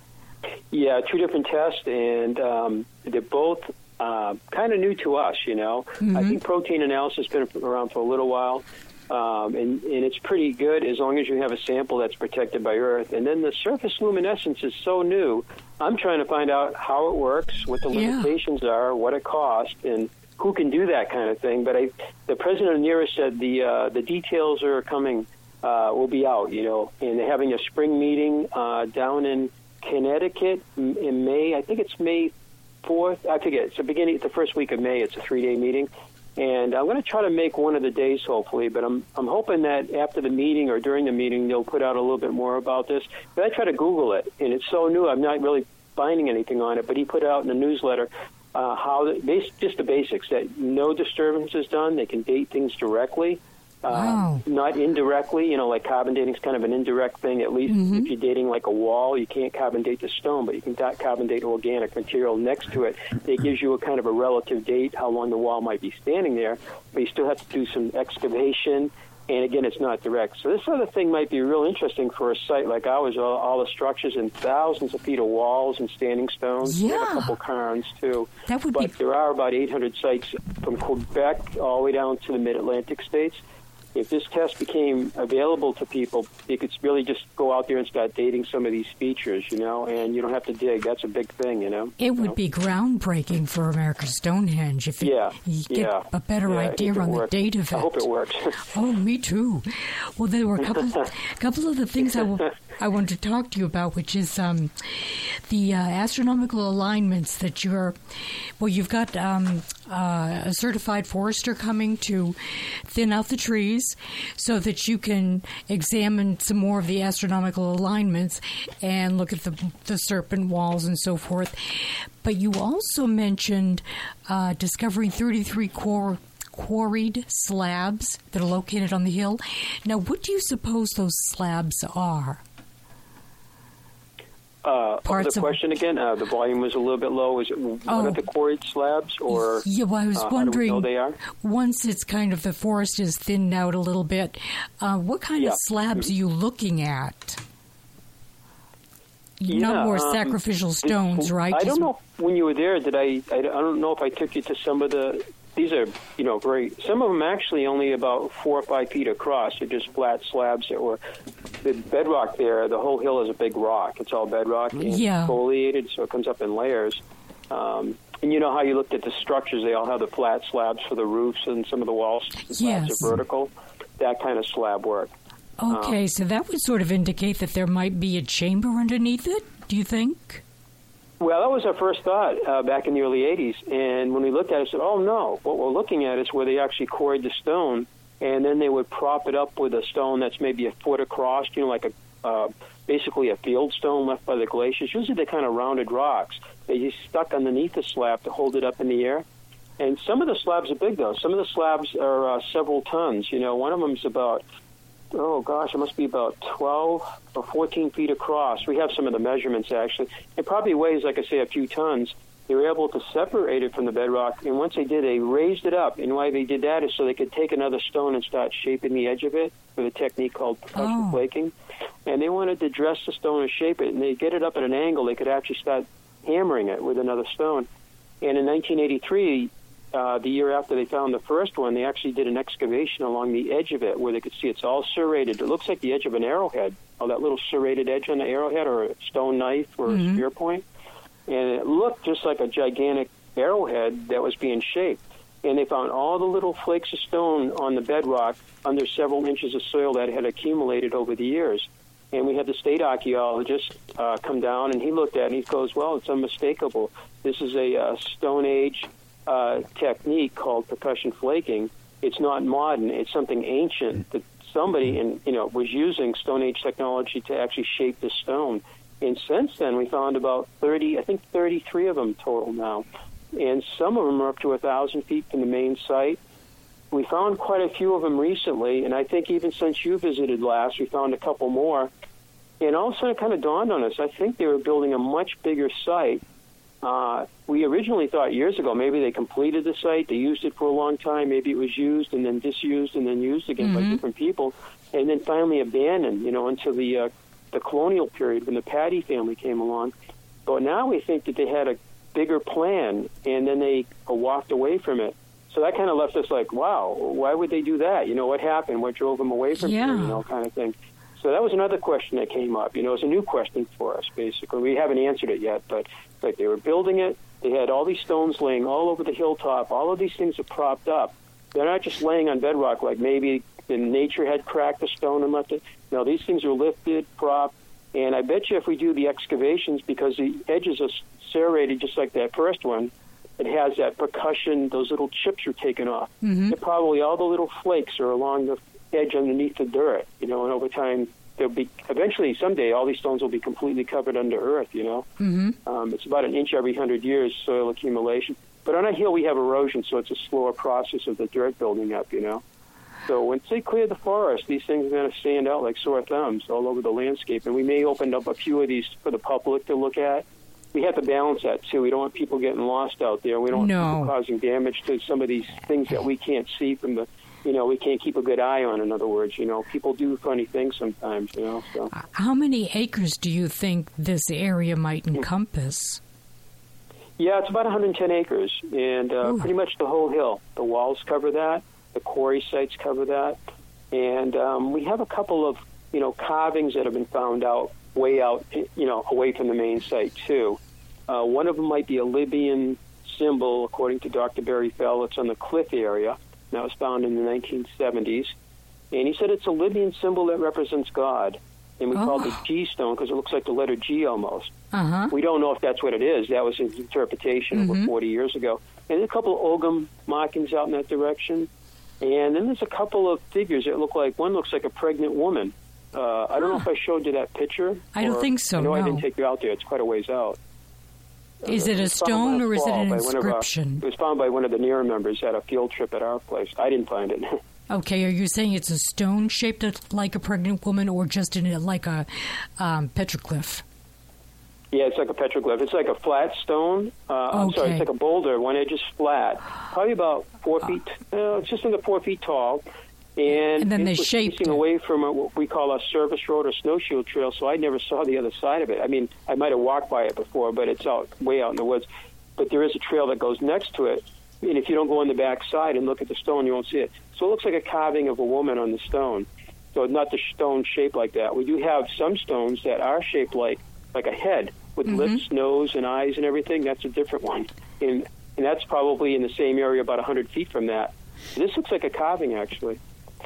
Yeah, two different tests, and um, they're both Uh, kind of new to us, you know. Mm-hmm. I think protein analysis has been around for a little while, um, and, and it's pretty good as long as you have a sample that's protected by Earth. And then the surface luminescence is so new. I'm trying to find out how it works, what the limitations yeah. are, what it costs, and who can do that kind of thing. But I, the president of NERA said the uh, the details are coming, uh, will be out, you know, and they're having a spring meeting uh, down in Connecticut in May. I think it's May fourth, I forget. It's the beginning, the first week of May. It's a three-day meeting, and I'm going to try to make one of the days, hopefully. But I'm I'm hoping that after the meeting or during the meeting, they'll put out a little bit more about this. But I try to Google it, and it's so new. I'm not really finding anything on it. But he put out in the newsletter uh, how the, just the basics, that no disturbance is done. They can date things directly. Uh, wow. Not indirectly, you know, like carbon dating is kind of an indirect thing. At least mm-hmm. if you're dating like a wall, you can't carbon date the stone, but you can carbon date organic material next to it. It gives you a kind of a relative date, how long the wall might be standing there, but you still have to do some excavation, and again, it's not direct. So this other thing might be real interesting for a site like ours, all, all the structures and thousands of feet of walls and standing stones, yeah. and a couple cairns, too. That would but be... there are about eight hundred sites from Quebec all the way down to the mid-Atlantic states. If this test became available to people, you could really just go out there and start dating some of these features, you know, and you don't have to dig. That's a big thing, you know. It would you know? be groundbreaking for America's Stonehenge if yeah, you get yeah. a better yeah, idea on works. the date of it. I hope it works. Oh, me too. Well, there were a couple, couple of the things I, w- I wanted to talk to you about, which is um, the uh, astronomical alignments that you're, well, you've got um, uh, a certified forester coming to thin out the trees so that you can examine some more of the astronomical alignments and look at the, the serpent walls and so forth. But you also mentioned uh, discovering thirty-three core quarried slabs that are located on the hill. Now, what do you suppose those slabs are? Uh, Parts the question of, again, uh, the volume was a little bit low. Is it one oh, of the quarried slabs, or yeah? Well, I was uh, wondering. How do we know they are? Once it's kind of the forest is thinned out a little bit, uh, what kind yeah. of slabs mm-hmm. are you looking at? Yeah, Not more um, sacrificial stones, it, right? I Just, don't know when you were there. Did I? I? I don't know if I took you to some of the. These are, you know, very. Some of them actually only about four or five feet across. They're just flat slabs that were. The bedrock there, the whole hill is a big rock. It's all bedrock and yeah. foliated, so it comes up in layers. Um, and you know how you looked at the structures, they all have the flat slabs for the roofs, and some of the walls the slabs yes. are vertical. That kind of slab work. Okay, um, so that would sort of indicate that there might be a chamber underneath it, do you think? Well, that was our first thought uh, back in the early eighties. And when we looked at it, I said, oh, no, what we're looking at is where they actually quarried the stone, and then they would prop it up with a stone that's maybe a foot across, you know, like a uh, basically a field stone left by the glaciers. Usually they're kind of rounded rocks. They just stuck underneath the slab to hold it up in the air. And some of the slabs are big, though. Some of the slabs are uh, several tons. You know, one of them is about, oh, gosh, it must be about twelve or fourteen feet across. We have some of the measurements, actually. It probably weighs, like I say, a few tons. They were able to separate it from the bedrock, and once they did, they raised it up. And why they did that is so they could take another stone and start shaping the edge of it with a technique called percussion oh. flaking. And they wanted to dress the stone and shape it, and they get it up at an angle. They could actually start hammering it with another stone. And in nineteen eighty-three, uh, the year after they found the first one, they actually did an excavation along the edge of it where they could see it's all serrated. It looks like the edge of an arrowhead, oh, that little serrated edge on the arrowhead or a stone knife or mm-hmm. a spear point. And it looked just like a gigantic arrowhead that was being shaped. And they found all the little flakes of stone on the bedrock under several inches of soil that had accumulated over the years. And we had the state archaeologist uh, come down, and he looked at it, and he goes, well, it's unmistakable. This is a uh, Stone Age uh, technique called percussion flaking. It's not modern. It's something ancient that somebody in, you know, was using Stone Age technology to actually shape the stone. And since then, we found about thirty, I think thirty-three of them total now. And some of them are up to one thousand feet from the main site. We found quite a few of them recently, and I think even since you visited last, we found a couple more. And all of a sudden it kind of dawned on us, I think they were building a much bigger site. Uh, we originally thought years ago maybe they completed the site, they used it for a long time, maybe it was used and then disused and then used again mm-hmm. by different people, and then finally abandoned, you know, until the, uh, the colonial period when the Paddy family came along. But now we think that they had a bigger plan, and then they walked away from it. So that kind of left us like, wow, why would they do that? You know, what happened? What drove them away from yeah. here, you know, kind of thing. So that was another question that came up. You know, it's a new question for us, basically. We haven't answered it yet, but like they were building it. They had all these stones laying all over the hilltop. All of these things are propped up. They're not just laying on bedrock like maybe the nature had cracked the stone and left it. No, these things are lifted, propped. And I bet you if we do the excavations, because the edges are serrated just like that first one, it has that percussion, those little chips are taken off. Mm-hmm. And probably all the little flakes are along the edge underneath the dirt, you know, and over time, there'll be, eventually, someday, all these stones will be completely covered under earth, you know. Mm-hmm. Um, it's about an inch every hundred years, soil accumulation. But on a hill, we have erosion, so it's a slower process of the dirt building up, you know. So once they clear the forest, these things are going to stand out like sore thumbs all over the landscape. And we may open up a few of these for the public to look at. We have to balance that, too. We don't want people getting lost out there. We don't no. want people causing damage to some of these things that we can't see from the, you know, we can't keep a good eye on, in other words. You know, people do funny things sometimes, you know. So. How many acres do you think this area might encompass? Yeah, it's about one hundred ten acres, and uh, pretty much the whole hill. The walls cover that. The quarry sites cover that. And um, we have a couple of, you know, carvings that have been found out way out, you know, away from the main site, too. Uh, one of them might be a Libyan symbol, according to Doctor Barry Fell. It's on the cliff area. That was found in the nineteen seventies. And he said it's a Libyan symbol that represents God. And we oh. called it G stone because it looks like the letter G almost. Uh-huh. We don't know if that's what it is. That was his interpretation mm-hmm. over forty years ago. And there's a couple of Ogham markings out in that direction. And then there's a couple of figures that look like, one looks like a pregnant woman. Uh, I don't huh. know if I showed you that picture. I don't think so, I know no. I didn't take you out there. It's quite a ways out. Is uh, it a stone or is it an inscription? Our, it was found by one of the NERA members at a field trip at our place. I didn't find it. Okay, are you saying it's a stone shaped like a pregnant woman or just in it like a um, petroglyph? Yeah, it's like a petroglyph. It's like a flat stone. Uh, okay. I'm sorry, it's like a boulder. One edge is flat, probably about four feet. Uh, it's just under four feet tall. And, and then it they was shaped facing it. away from a, what we call a service road or snowshoe trail, so I never saw the other side of it. I mean, I might have walked by it before, but it's out way out in the woods. But there is a trail that goes next to it, and if you don't go on the back side and look at the stone, you won't see it. So it looks like a carving of a woman on the stone. So not the stone shaped like that. We do have some stones that are shaped like like a head with mm-hmm. lips, nose, and eyes and everything. That's a different one. And, and that's probably in the same area about one hundred feet from that. This looks like a carving, actually.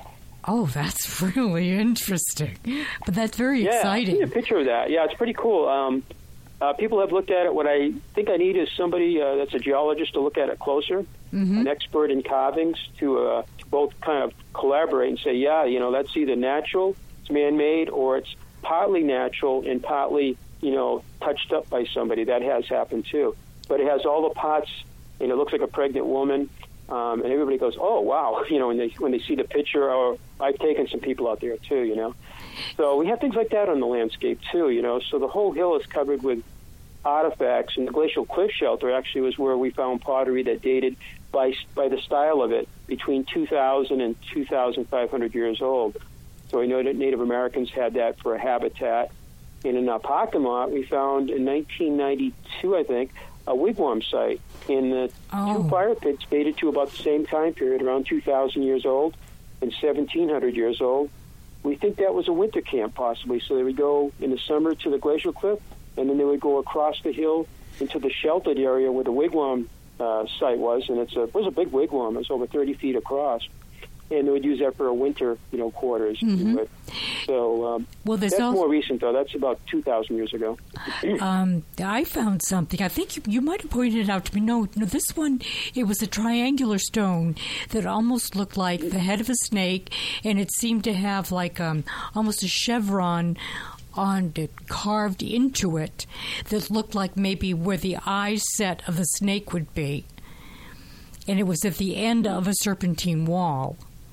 Oh, that's really interesting. But that's very yeah, exciting. Yeah, I see a picture of that. Yeah, it's pretty cool. Um, uh, people have looked at it. What I think I need is somebody uh, that's a geologist to look at it closer, mm-hmm. an expert in carvings to, uh, to both kind of collaborate and say, yeah, you know, that's either natural, it's man-made, or it's partly natural and partly, you know, touched up by somebody. That has happened, too. But it has all the parts, and it looks like a pregnant woman. Um, and everybody goes, oh, wow, you know, when they when they see the picture, or I've taken some people out there, too, you know. So we have things like that on the landscape, too, you know. So the whole hill is covered with artifacts, and the Glacial Cliff Shelter actually was where we found pottery that dated, by by the style of it, between two thousand and two thousand five hundred years old. So we know that Native Americans had that for a habitat. And in Napakamot, we found in nineteen ninety-two, I think, a wigwam site. And the Oh. two fire pits dated to about the same time period, around two thousand years old and seventeen hundred years old. We think that was a winter camp, possibly. So they would go in the summer to the glacial cliff, and then they would go across the hill into the sheltered area where the wigwam uh, site was. And it's a, it was a big wigwam. It was over thirty feet across. And they would use that for a winter, you know, quarters. Mm-hmm. So um, Well, there's that's also- more recent, though. That's about two thousand years ago. Um, I found something. I think you, you might have pointed it out to me. No, no, this one, it was a triangular stone that almost looked like the head of a snake, and it seemed to have like um, almost a chevron on it, carved into it, that looked like maybe where the eye set of the snake would be. And it was at the end of a serpentine wall.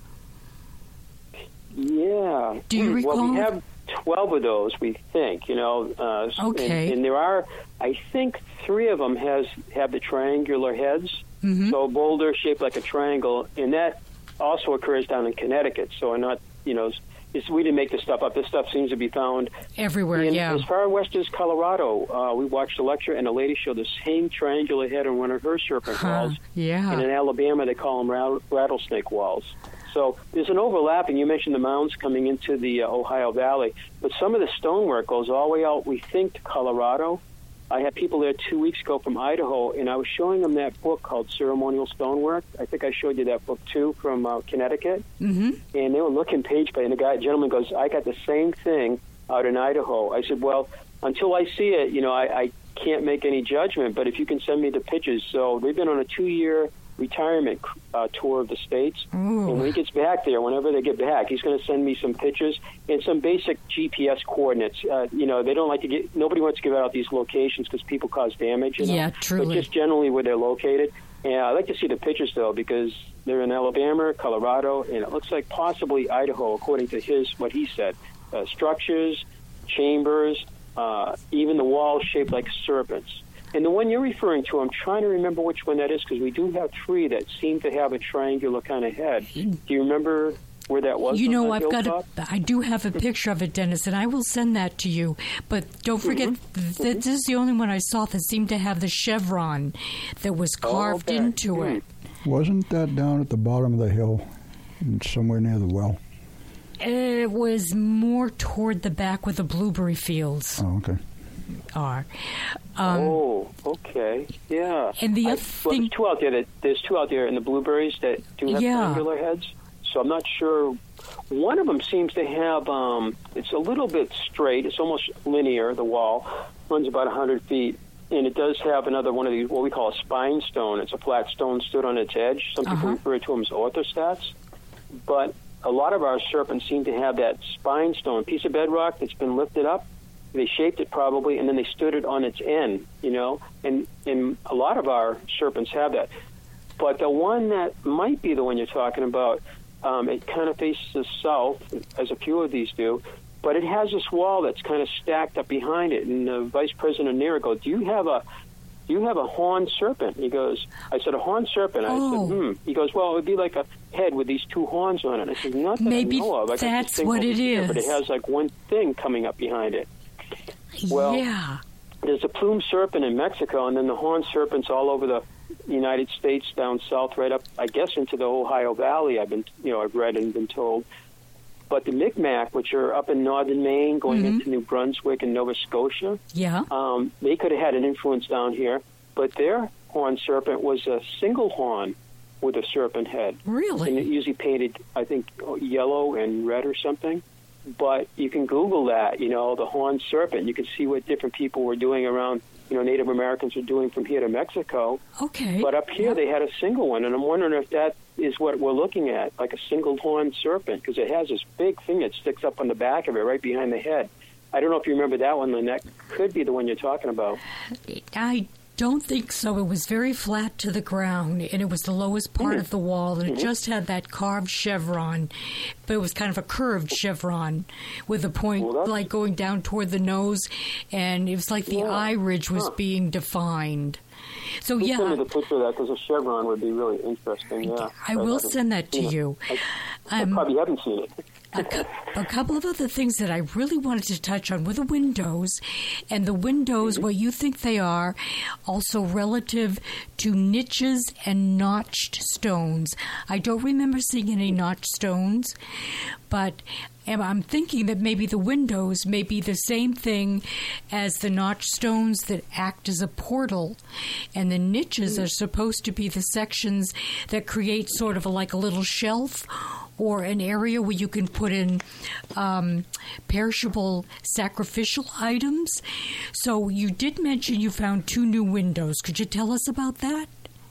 Yeah. Do you recall? Well, we have twelve of those, we think, you know. Uh, Okay. And, and there are, I think, three of them has have the triangular heads. Mm-hmm. So a boulder shaped like a triangle, and that also occurs down in Connecticut. So we're not, you know, it's, we didn't make this stuff up. This stuff seems to be found Everywhere, in, yeah. as far west as Colorado. Uh, we watched a lecture, and a lady showed the same triangular head on one of her serpent Huh, walls. yeah. And in Alabama, they call them rat- rattlesnake walls. So there's an overlap, and you mentioned the mounds coming into the uh, Ohio Valley, but some of the stonework goes all the way out, we think, to Colorado. I had people there two weeks ago from Idaho, and I was showing them that book called Ceremonial Stonework. I think I showed you that book, too, from uh, Connecticut. Mm-hmm. And they were looking page by, and the guy, gentleman goes, I got the same thing out in Idaho. I said, well, until I see it, you know, I, I can't make any judgment, but if you can send me the pictures. So they've been on a two-year retirement uh, tour of the states. Ooh. And when he gets back there, whenever they get back, he's going to send me some pictures and some basic G P S coordinates. Uh, you know, they don't like to get, nobody wants to give out these locations because people cause damage. You know? Yeah, truly. But just generally where they're located. And I'd like to see the pictures, though, because they're in Alabama, Colorado, and it looks like possibly Idaho, according to his, what he said. Uh, structures, chambers, uh, even the walls shaped like serpents. And the one you're referring to, I'm trying to remember which one that is, because we do have three that seem to have a triangular kind of head. Do you remember where that was? You on know, the I've got hilltop? a, I do have a picture of it, Dennis, and I will send that to you. But don't forget Mm-hmm. that this is the only one I saw that seemed to have the chevron that was carved okay. into Hmm. it. Wasn't that down at the bottom of the hill, somewhere near the well? It was more toward the back where the blueberry fields Oh, okay. are. Um, oh, okay, yeah. And the I, other well, thing- there's two out there. That, there's two out there in the blueberries that do have Yeah. triangular heads. So I'm not sure. One of them seems to have. Um, it's a little bit straight. It's almost linear. The wall runs about one hundred feet, and it does have another one of these, what we call a spine stone. It's a flat stone stood on its edge. Some people Uh-huh. refer to them as orthostats. But a lot of our serpents seem to have that spine stone, piece of bedrock that's been lifted up. They shaped it probably, and then they stood it on its end, you know. And, and a lot of our serpents have that. But the one that might be the one you're talking about, um, it kind of faces the south, as a few of these do. But it has this wall that's kind of stacked up behind it. And the vice president of NERA goes, do you have a do you have a horned serpent? He goes, I said, a horned serpent? Oh. I said, hmm. He goes, well, it would be like a head with these two horns on it. I said, not that Maybe I know of. I got this that's thing what over it here, But it is. has like one thing coming up behind it. Well, yeah. There's a plume serpent in Mexico, and then the horned serpents all over the United States, down south, right up, I guess, into the Ohio Valley. I've been, you know, I've read and been told. But the Mi'kmaq, which are up in northern Maine, going Mm-hmm. into New Brunswick and Nova Scotia, Yeah. um, they could have had an influence down here. But their horned serpent was a single horn with a serpent head. Really? And it usually painted, I think, yellow and red or something. But you can Google that, you know, the horned serpent. You can see what different people were doing around, you know, Native Americans were doing from here to Mexico. Okay. But up here Yep. they had a single one, and I'm wondering if that is what we're looking at, like a single horned serpent, because it has this big thing that sticks up on the back of it, right behind the head. I don't know if you remember that one, Lynn. That could be the one you're talking about. I don't think so. It was very flat to the ground, and it was the lowest part Mm-hmm. of the wall, and it just had that carved chevron, but it was kind of a curved chevron with a point Well, that's- like going down toward the nose, and it was like the Yeah. eye ridge was Huh. being defined. So You send me yeah, the picture of that, because a chevron would be really interesting. Yeah, I will haven't send that to seen it. you. I, I Um, probably haven't seen it. a, cu- a couple of other things that I really wanted to touch on were the windows, and the windows, what you think they are, also relative to niches and notched stones. I don't remember seeing any notched stones, but I'm thinking that maybe the windows may be the same thing as the notched stones that act as a portal, and the niches are supposed to be the sections that create sort of a, like a little shelf or an area where you can put in um, perishable sacrificial items. So you did mention you found two new windows. Could you tell us about that?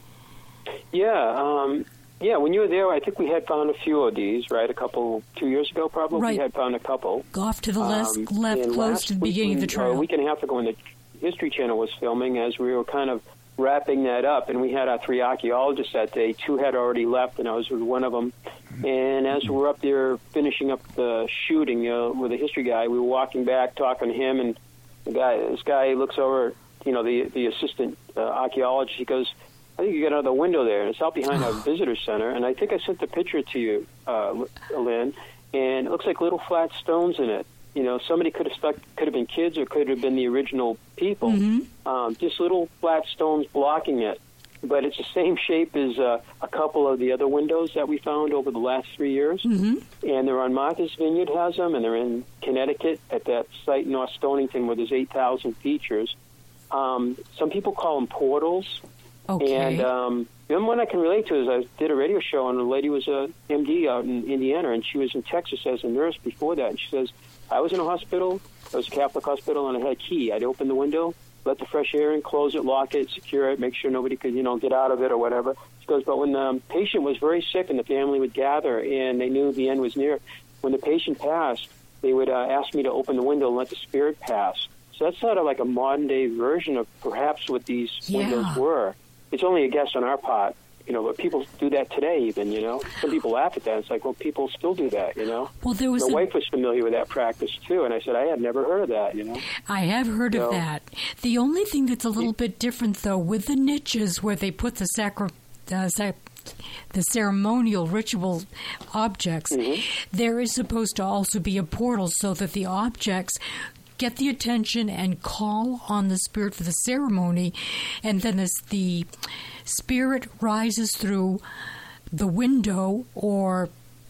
Yeah, um, yeah. When you were there, I think we had found a few of these, right? A couple, two years ago, probably. Right. We had found a couple. Off to the left, um, left close to the beginning of the trail. A week and a half ago, when the History Channel was filming, as we were kind of wrapping that up, and we had our three archaeologists that day. Two had already left, and I was with one of them. And as we were up there finishing up the shooting uh, with the history guy, we were walking back, talking to him, and the guy, this guy looks over, you know, the the assistant uh, archaeologist. He goes, "I think you got another window there, and it's out behind our visitor center." And I think I sent the picture to you, uh, Lynn, and it looks like little flat stones in it. You know, somebody could have stuck, could have been kids, or could have been the original people. Mm-hmm. Um, just little flat stones blocking it. But it's the same shape as uh, a couple of the other windows that we found over the last three years. Mm-hmm. And they're on Martha's Vineyard has them, and they're in Connecticut at that site in North Stonington where there's eight thousand features. Um, some people call them portals. Okay. And um, the one I can relate to is I did a radio show, and a lady was a M D out in Indiana, and she was in Texas as a nurse before that. And she says, I was in a hospital, it was a Catholic hospital, and I had a key. I'd open the window, let the fresh air in, close it, lock it, secure it, make sure nobody could, you know, get out of it or whatever. She goes, but when the um, patient was very sick and the family would gather and they knew the end was near, when the patient passed, they would uh, ask me to open the window and let the spirit pass. So that's sort of like a modern-day version of perhaps what these Yeah. windows were. It's only a guess on our part. You know, but people do that today even, you know. Some people laugh at that. It's like, well, people still do that, you know. Well, there was My a, wife was familiar with that practice, too, and I said, I had never heard of that, you know. I have heard So- of that. The only thing that's a little bit different, though, with the niches where they put the sacri- uh, sac- the ceremonial ritual objects, Mm-hmm. there is supposed to also be a portal so that the objects get the attention and call on the spirit for the ceremony, and then as the spirit rises through the window or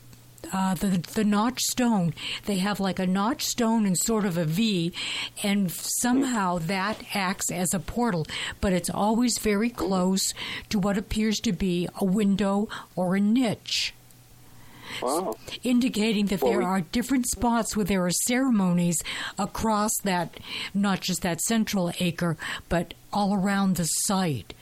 uh, the the notched stone, they have like a notched stone and sort of a V, and somehow that acts as a portal, but it's always very close to what appears to be a window or a niche. Wow. Indicating that Well, there we- are different spots where there are ceremonies across that, not just that central acre, but all around the site.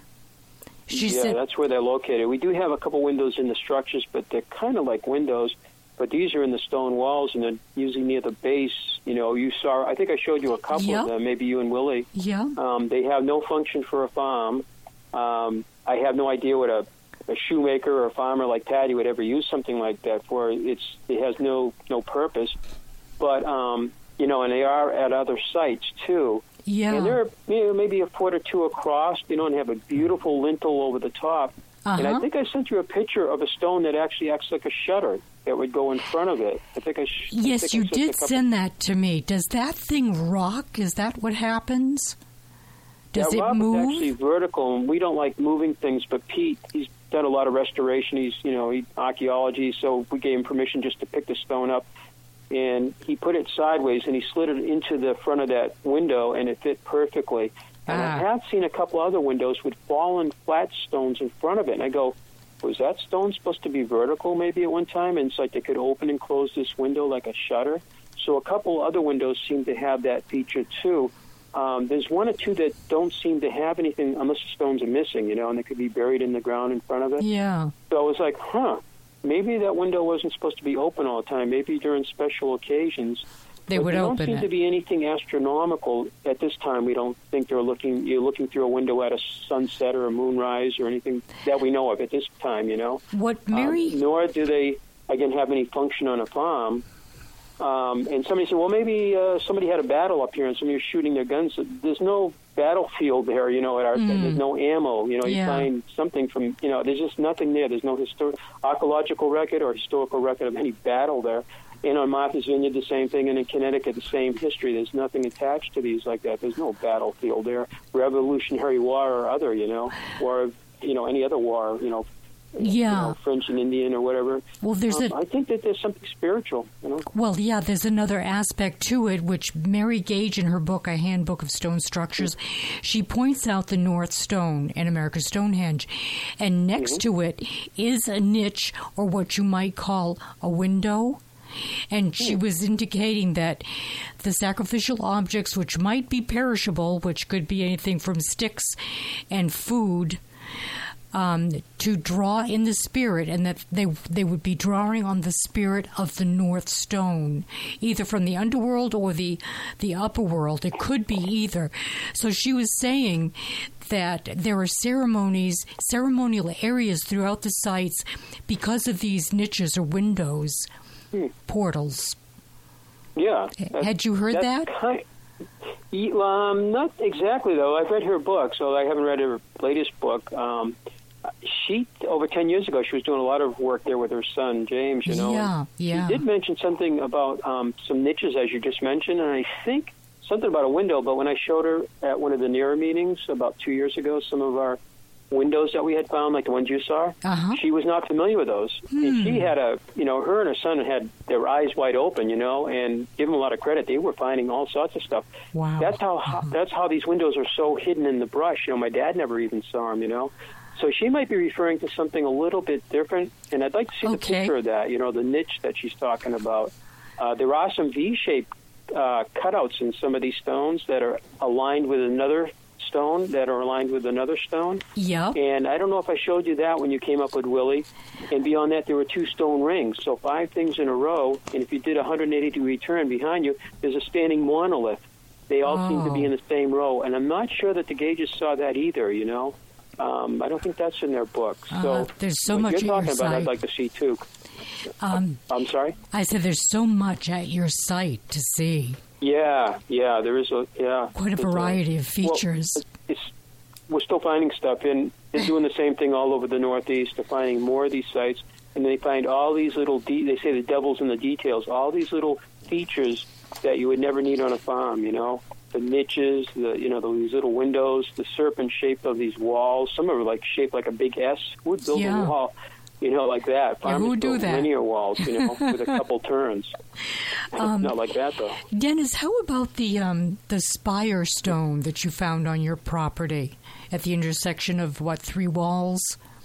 She yeah, said, that's where they're located. We do have a couple windows in the structures, but they're kind of like windows. But these are in the stone walls, and they're usually near the base. You know, you saw, I think I showed you a couple Yep. of them, maybe you and Willie. yeah, Um, they have no function for a farm. Um, I have no idea what a, a shoemaker or a farmer like Patty would ever use something like that for. It's It has no, no purpose. But, um, you know, and they are at other sites, too. yeah. And they're you know, maybe a foot or two across, you know, and have a beautiful lintel over the top. And I Uh-huh. think I sent you a picture of a stone that actually acts like a shutter that would go in front of it. I think I sh- I Yes, think I you sent a did couple- send that to me. Does that thing rock? Is that what happens? Does that it rock move? is actually vertical, and we don't like moving things. But Pete, he's done a lot of restoration. He's, you know, he, archaeology. So we gave him permission just to pick the stone up, and he put it sideways, and he slid it into the front of that window, and it fit perfectly. And Ah. I have seen a couple other windows with fallen flat stones in front of it, and I go, was that stone supposed to be vertical maybe at one time? And it's like they could open and close this window like a shutter. So a couple other windows seem to have that feature too. Um, there's one or two that don't seem to have anything unless the stones are missing, you know, and they could be buried in the ground in front of it. Yeah. So I was like, huh, maybe that window wasn't supposed to be open all the time. Maybe during special occasions. They But would there open don't seem it. to be anything astronomical at this time. We don't think they're looking. You're looking through a window at a sunset or a moonrise or anything that we know of at this time. You know. What Mary? Um, nor do they again have any function on a farm. Um, and somebody said, well, maybe uh, somebody had a battle up here and somebody was shooting their guns. There's no battlefield there, you know, at our mm. site. There's no ammo. You know, you yeah. find something from, you know, there's just nothing there. There's no histor- archaeological record or historical record of any battle there. And on Martha's Vineyard, the same thing. And in Connecticut, the same history. There's nothing attached to these like that. There's no battlefield there. Revolutionary War or other, you know, or, you know, any other war, you know, Yeah, you know, French and Indian or whatever. Well, there's um, a. I think that there's something spiritual. You know. Well, yeah, there's another aspect to it, which Mary Gage, in her book, A Handbook of Stone Structures, she points out the North Stone and America's Stonehenge, and next mm-hmm. to it is a niche, or what you might call a window. And she was indicating that the sacrificial objects, which might be perishable, which could be anything from sticks and food. Um, to draw in the spirit, and that they they would be drawing on the spirit of the North Stone, either from the underworld or the the upper world. It could be either. So she was saying that there are ceremonies, ceremonial areas throughout the sites because of these niches or windows, hmm. portals. Yeah. Had you heard that? Kind, um, not exactly, though. I've read her book, so I haven't read her latest book. Um, she, over ten years ago, she was doing a lot of work there with her son, James, you know. Yeah, yeah. She did mention something about um, some niches, as you just mentioned, and I think something about a window, but when I showed her at one of the NERA meetings about two years ago, some of our windows that we had found, like the ones you saw, uh-huh. she was not familiar with those. Hmm. And she had a, you know, her and her son had their eyes wide open, you know, and give them a lot of credit. They were finding all sorts of stuff. Wow. That's how, uh-huh. that's how these windows are so hidden in the brush. You know, my dad never even saw them, you know. So she might be referring to something a little bit different, and I'd like to see okay. the picture of that, you know, the niche that she's talking about. Uh, there are some V-shaped uh, cutouts in some of these stones that are aligned with another stone, that are aligned with another stone. Yeah. And I don't know if I showed you that when you came up with Willie. And beyond that, there were two stone rings. So five things in a row, and if you did a one hundred eighty degree turn behind you, there's a standing monolith. They all oh. seem to be in the same row, and I'm not sure that the Gages saw that either, you know. Um, I don't think that's in their book. So uh, there's so what much you're talking at your about, site. I'd like to see too. Um, I'm sorry? I said there's so much at your site to see. Yeah, yeah, there is a yeah. Quite a variety of features. Well, it's, it's, we're still finding stuff, and they're doing the same thing all over the Northeast. They're finding more of these sites, and they find all these little. De- they say the devil's in the details. All these little features that you would never need on a farm. You know, the niches, the you know these little windows, the serpent shape of these walls. Some are like shaped like a big S. Who would build yeah. a wall? You know, like that. Yeah, who would do that? Linear walls, you know, with a couple turns. Um, Not like that, though. Dennis, how about the um, the spire stone that you found on your property at the intersection of, what, three walls?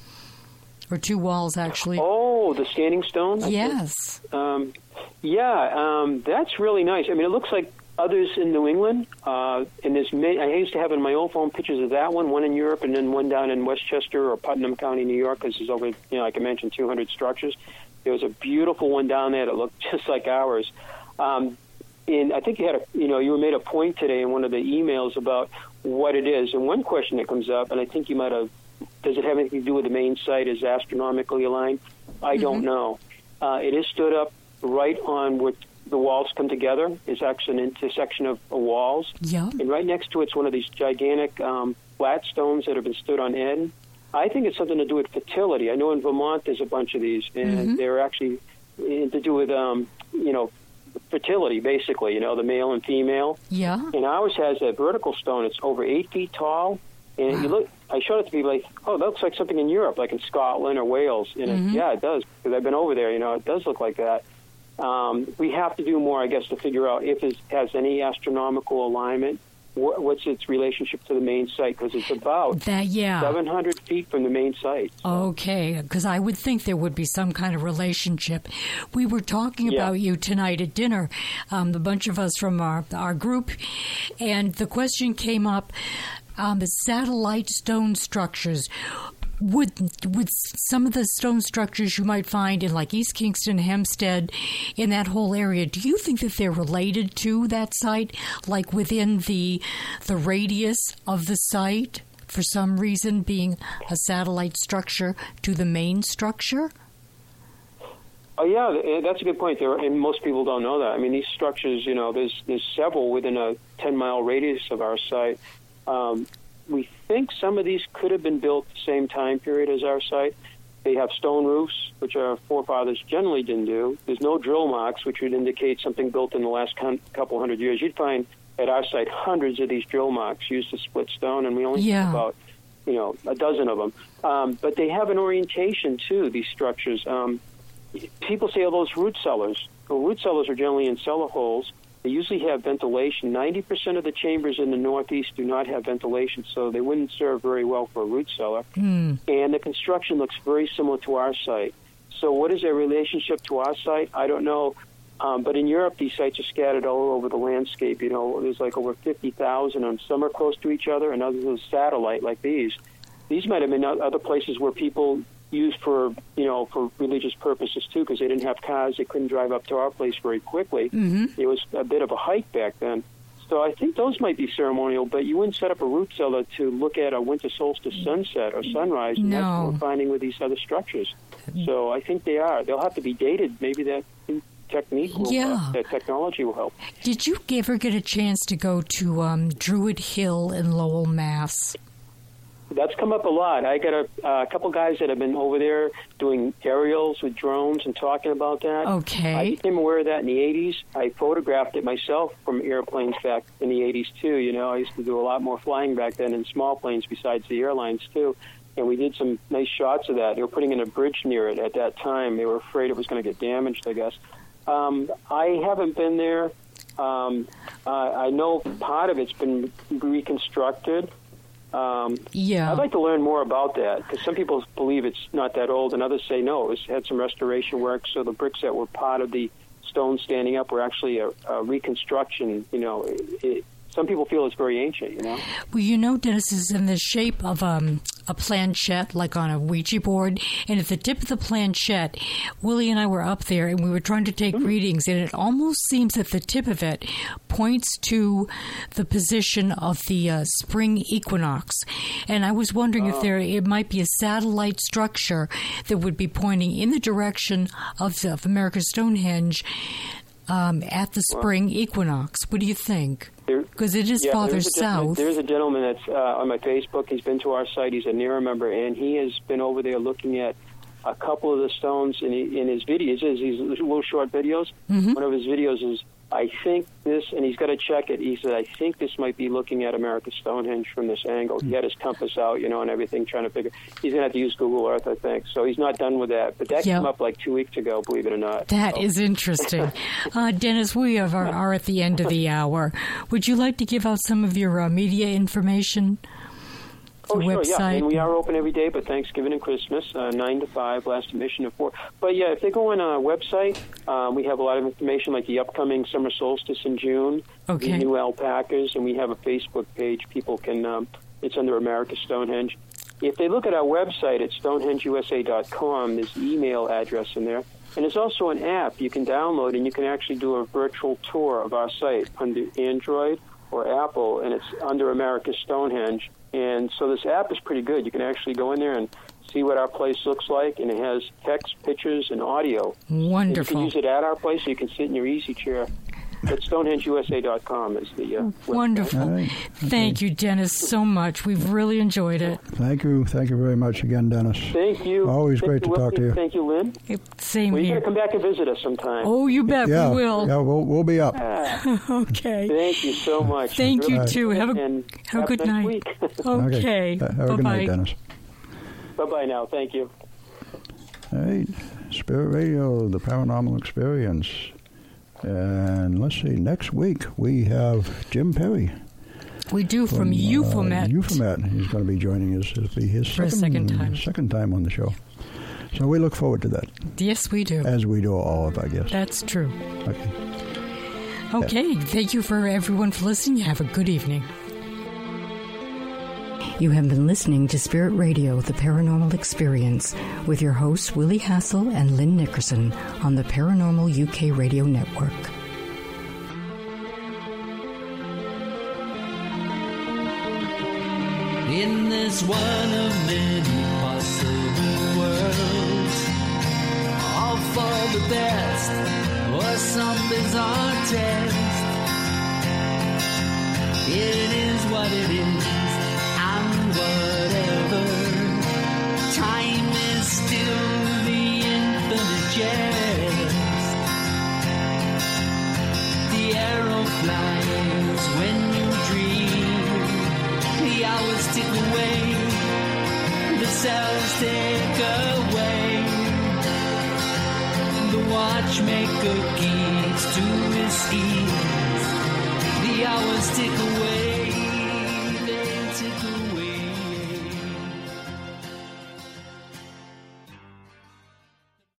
Or two walls, actually? Oh, the standing stone? Yes. Um, yeah, um, that's really nice. I mean, it looks like others in New England, uh, and there's many, I used to have in my old phone pictures of that one, one in Europe, and then one down in Westchester or Putnam County, New York, because there's over, you know, like I mentioned, two hundred structures. There was a beautiful one down there that looked just like ours. Um, and I think you had a, you know, you made a point today in one of the emails about what it is. And one question that comes up, and I think you might have, does it have anything to do with the main site? Is astronomically aligned? I mm-hmm. don't know. Uh, it is stood up right on what the walls come together. It's actually an intersection of walls. Yeah. And right next to it's one of these gigantic um, flat stones that have been stood on end. I think it's something to do with fertility. I know in Vermont there's a bunch of these, and mm-hmm. they're actually to do with, um, you know, fertility, basically, you know, the male and female. Yeah. And ours has a vertical stone. It's over eight feet tall. And wow. you look, I showed it to people like, oh, that looks like something in Europe, like in Scotland or Wales. And mm-hmm. it, yeah, it does, because I've been over there. You know, it does look like that. Um, we have to do more, I guess, to figure out if it has any astronomical alignment. Wh- what's its relationship to the main site? Because it's about that, yeah. seven hundred feet from the main site. So. Okay, because I would think there would be some kind of relationship. We were talking yeah. about you tonight at dinner, um, a bunch of us from our, our group, and the question came up, um, the satellite stone structures. Would would some of the stone structures you might find in like East Kingston, Hempstead, in that whole area, do you think that they're related to that site, like within the the radius of the site, for some reason being a satellite structure to the main structure? Oh yeah, that's a good point. There, and most people don't know that. I mean, these structures, you know, there's there's several within a ten mile radius of our site. Um, we think some of these could have been built the same time period as our site. They have stone roofs, which our forefathers generally didn't do. There's no drill marks, which would indicate something built in the last con- couple hundred years. You'd find at our site hundreds of these drill marks used to split stone, and we only yeah. see about, you know, a dozen of them. Um, but they have an orientation too. These structures. Um, people say, "Oh, those root cellars." Well, root cellars are generally in cellar holes. They usually have ventilation. ninety percent of the chambers in the Northeast do not have ventilation, so they wouldn't serve very well for a root cellar. Mm. And the construction looks very similar to our site. So what is their relationship to our site? I don't know. Um, but in Europe, these sites are scattered all over the landscape. You know, there's like over fifty thousand, and some are close to each other, and others are satellite like these. These might have been other places where people used for, you know, for religious purposes too, because they didn't have cars. They couldn't drive up to our place very quickly. Mm-hmm. It was a bit of a hike back then. So I think those might be ceremonial, but you wouldn't set up a root cellar to look at a winter solstice sunset or sunrise, and no. that's what we're finding with these other structures. So I think they are. They'll have to be dated. Maybe that technique will yeah. help. That technology will help. Did you ever get a chance to go to um, Druid Hill in Lowell, Mass? That's come up a lot. I got a, uh, a couple guys that have been over there doing aerials with drones and talking about that. Okay. I became aware of that in the eighties. I photographed it myself from airplanes back in the eighties, too. You know, I used to do a lot more flying back then in small planes besides the airlines, too. And we did some nice shots of that. They were putting in a bridge near it at that time. They were afraid it was going to get damaged, I guess. Um, I haven't been there. Um, uh, I know part of it's been reconstructed. Um, yeah. I'd like to learn more about that, because some people believe it's not that old, and others say no, it's had some restoration work, so the bricks that were part of the stone standing up were actually a, a reconstruction. You know, it, it, some people feel it's very ancient, you know. Well, you know, Dennis, is in the shape of um, a planchette, like on a Ouija board, and at the tip of the planchette, Willie and I were up there, and we were trying to take mm. readings, and it almost seems that the tip of it points to the position of the uh, spring equinox. And I was wondering oh. if there it might be a satellite structure that would be pointing in the direction of, the, of America's Stonehenge um, at the spring well, equinox. What do you think? Because it is yeah, farther there's south. There's a gentleman that's uh, on my Facebook. He's been to our site. He's a NERA member, and he has been over there looking at a couple of the stones in, in his videos. These little short videos. Mm-hmm. One of his videos is, I think this, and he's got to check it. He said, I think this might be looking at America's Stonehenge from this angle. He had his compass out, you know, and everything, trying to figure. He's going to have to use Google Earth, I think. So he's not done with that. But that yep. came up like two weeks ago, believe it or not. That so. is interesting. uh, Dennis, we are, are at the end of the hour. Would you like to give out some of your uh, media information? Oh, sure, website. yeah. And we are open every day, but Thanksgiving and Christmas, uh, nine to five, last admission at four. But, yeah, if they go on our website, um, we have a lot of information like the upcoming summer solstice in June, okay. the new alpacas, and we have a Facebook page. People can, um, it's under America's Stonehenge. If they look at our website at stonehenge u s a dot com, there's an email address in there. And there's also an app you can download, and you can actually do a virtual tour of our site under Android or Apple, and it's under America's Stonehenge. And so this app is pretty good. You can actually go in there and see what our place looks like, and it has text, pictures, and audio. Wonderful. And you can use it at our place, so you can sit in your easy chair. But stonehenge u s a dot com is the uh, Wonderful. Right. Thank okay. you, Dennis, so much. We've really enjoyed it. Thank you. Thank you very much again, Dennis. Thank you. Always Thank great you, to talk to you. Thank you, Lynn. Same well, here. You're going to come back and visit us sometime. Oh, you bet yeah, we will. Yeah, we'll, we'll be up. Ah, okay. Thank you so much. Thank really you, right. too. Have a, and have a good nice night. Week. Okay. okay. Have a Bye-bye. good night, Dennis. Bye-bye now. Thank you. All right. Spirit Radio, the Paranormal Experience. And let's see, next week we have Jim Perry. We do from, from Euphomet. Uh, Euphomet. He's going to be joining us. It'll be his For second, a second time. second time on the show. So we look forward to that. Yes, we do. As we do all of, I guess. That's true. Okay. Okay. Yeah. Thank you for everyone for listening. Have a good evening. You have been listening to Spirit Radio, The Paranormal Experience, with your hosts Willie Hassel and Lynn Nickerson on the Paranormal U K Radio Network. In this one of many possible worlds, all for the best or some bizarre test. It is what it is, and whatever. Time is still the infinite jest. The arrow flies when you dream. The hours tick away. The cells take away. The watchmaker keeps to his schemes. The hours tick away.